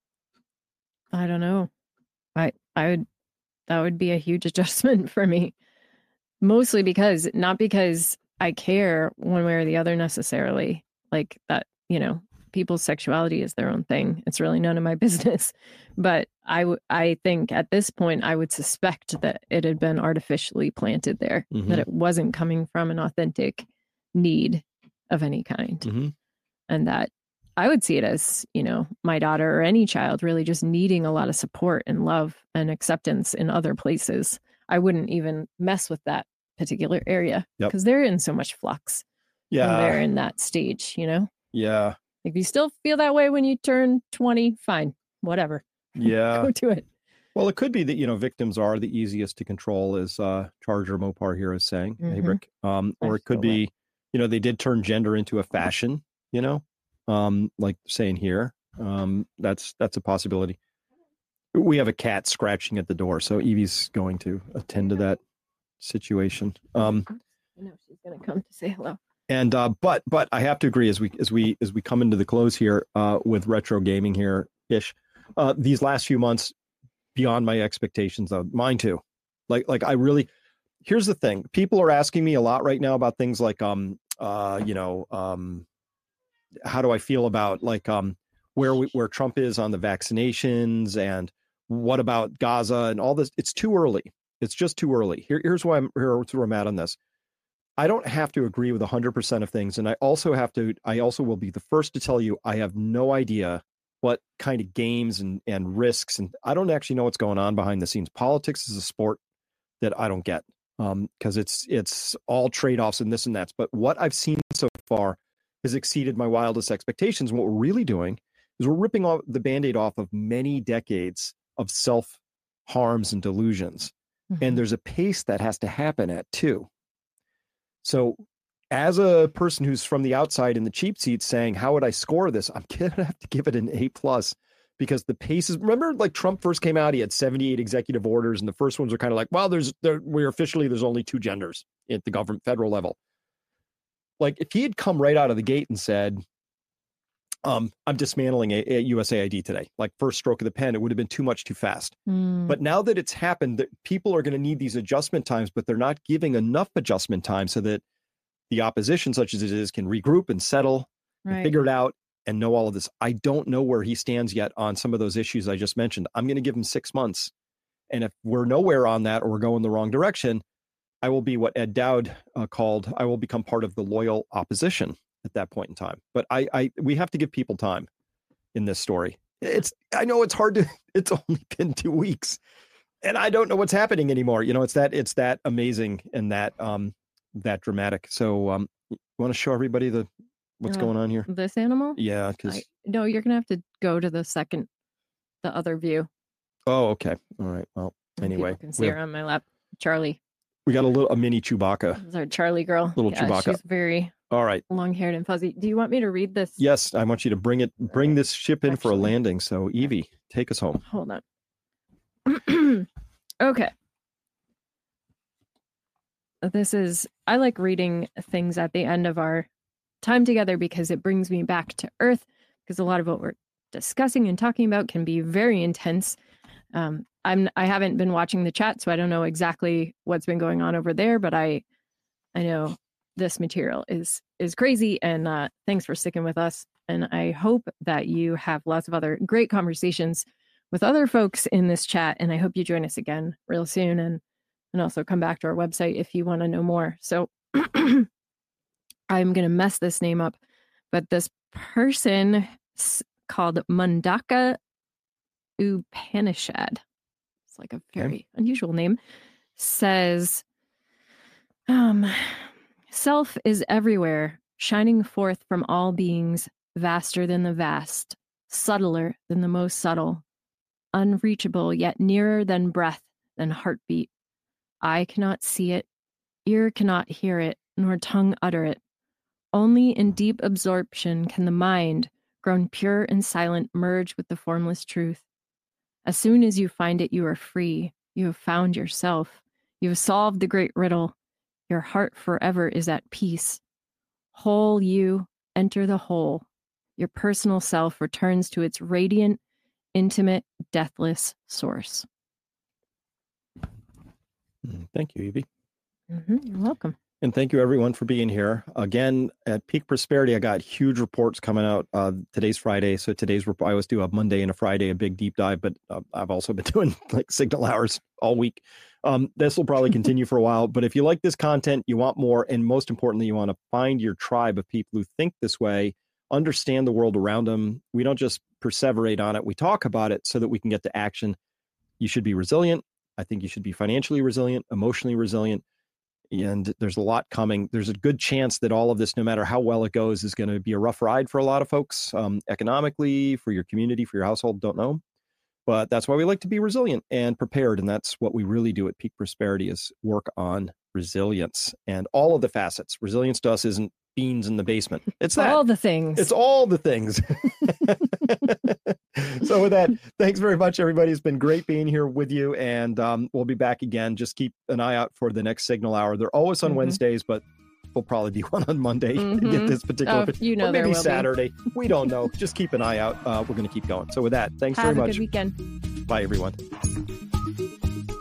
I don't know. I I would that would be a huge adjustment for me. Mostly because not because I care one way or the other necessarily. Like that, you know, people's sexuality is their own thing. It's really none of my business. But I w- I think at this point I would suspect that it had been artificially planted there, Mhm. that it wasn't coming from an authentic need of any kind. Mhm. And that I would see it as, you know, my daughter or any child really just needing a lot of support and love and acceptance in other places. I wouldn't even mess with that particular area Yep. because they're in so much flux when they're Yeah. in that stage, you know? Yeah. If you still feel that way when you turn twenty, fine, whatever. Yeah. Go do it. Well, it could be that, you know, victims are the easiest to control, as uh, Charger Mopar here is saying, Mhm. Abrick. Um, or I it could feel be, you know, they did turn gender into a fashion, you know, um, like saying here. Um, that's that's a possibility. We have a cat scratching at the door, so Evie's going to attend to that situation. Um, I know she's gonna come to say hello. and uh, but but I have to agree as we as we as we come into the close here uh, with retro gaming here ish. Uh, these last few months, beyond my expectations, though, mine too. Like like I really. Here's the thing: people are asking me a lot right now about things like um uh you know um how do I feel about like um where we, where Trump is on the vaccinations and what about Gaza and all this. It's too early. It's just too early. Here, here's why I'm here's where I'm at on this. I don't have to agree with one hundred percent of things. And I also have to, I also will be the first to tell you, I have no idea what kind of games and, and risks. And I don't actually know what's going on behind the scenes. Politics is a sport that I don't get um, because it's, it's all trade-offs and this and that. But what I've seen so far has exceeded my wildest expectations. And what we're really doing is we're ripping off the Band-Aid off of many decades of self-harms and delusions. Mm-hmm. And there's a pace that has to happen at too. So as a person who's from the outside in the cheap seats saying, how would I score this? I'm going to have to give it an A plus because the pace is, remember like Trump first came out, he had seventy-eight executive orders. And the first ones are kind of like, well, there's, there, we're officially, there's only two genders at the government federal level. Like if he had come right out of the gate and said, um, I'm dismantling a, a U S A I D today, like first stroke of the pen, it would have been too much too fast. Mm. But now that it's happened, that people are going to need these adjustment times, but they're not giving enough adjustment time so that the opposition, such as it is, can regroup and settle Right. and figure it out and know all of this. I don't know where he stands yet on some of those issues I just mentioned. I'm going to give him six months. And if we're nowhere on that or we're going the wrong direction, I will be what Ed Dowd uh, called, I will become part of the loyal opposition at that point in time. But I, I, we have to give people time in this story. It's, I know it's hard to, it's only been two weeks and I don't know what's happening anymore. You know, it's that, it's that amazing and that, um, that dramatic. So, um, you want to show everybody the, what's Uh, going on here? This animal? Yeah. Cause, I, no, you're gonna have to go to the second, the other view. oh, okay. All right. Well, And anyway, people can see we, her on my lap. Charlie. we got a little, a mini Chewbacca. This is our Charlie girl. Little Yeah, Chewbacca. She's very All right. long-haired and fuzzy. Do you want me to read this? Yes. I want you to bring it, bring this ship in for a Actually. landing. So Evie, take us home. Hold on. Okay. This is, I like reading things at the end of our time together because it brings me back to earth, because a lot of what we're discussing and talking about can be very intense. Um, I'm, I haven't been watching the chat, so I don't know exactly what's been going on over there, but I, I know this material is is crazy. And uh, thanks for sticking with us. And I hope that you have lots of other great conversations with other folks in this chat. And I hope you join us again real soon. And, and also come back to our website if you want to know more. So I'm going to mess this name up, but this person called Mundaka Upanishad, it's like a very okay. unusual name, says, um, self is everywhere, shining forth from all beings, vaster than the vast, subtler than the most subtle, unreachable yet nearer than breath, than heartbeat. Eye cannot see it, ear cannot hear it, nor tongue utter it. Only in deep absorption can the mind, grown pure and silent, merge with the formless truth. As soon as you find it, you are free. You have found yourself. You have solved the great riddle. Your heart forever is at peace. Whole you enter the whole. Your personal self returns to its radiant, intimate, deathless source. Thank you, Evie. Mm-hmm. You're welcome. And thank you, everyone, for being here. Again, at Peak Prosperity, I got huge reports coming out. Uh, today's Friday, so today's report, I always do a Monday and a Friday, a big deep dive, but uh, I've also been doing like signal hours all week. Um, this will probably continue for a while, but if you like this content, you want more, and most importantly, you want to find your tribe of people who think this way, understand the world around them. We don't just perseverate on it. We talk about it so that we can get to action. You should be resilient. I think you should be financially resilient, emotionally resilient. And there's a lot coming. There's a good chance that all of this, no matter how well it goes, is going to be a rough ride for a lot of folks, um, economically, for your community, for your household, don't know. But that's why we like to be resilient and prepared. And that's what we really do at Peak Prosperity, is work on resilience and all of the facets. Resilience to us isn't beans in the basement. It's that. all the things. It's all the things. So with that, thanks very much, everybody. It's been great being here with you. And um, we'll be back again. Just keep an eye out for the next Signal Hour. They're always on mm-hmm. Wednesdays, but we'll probably be one on Monday mm-hmm. to get this particular. Oh, you know, or maybe there will Saturday. Be. We don't know. Just keep an eye out. Uh, we're going to keep going. So with that, thanks Have very a much. Good weekend. Bye, everyone.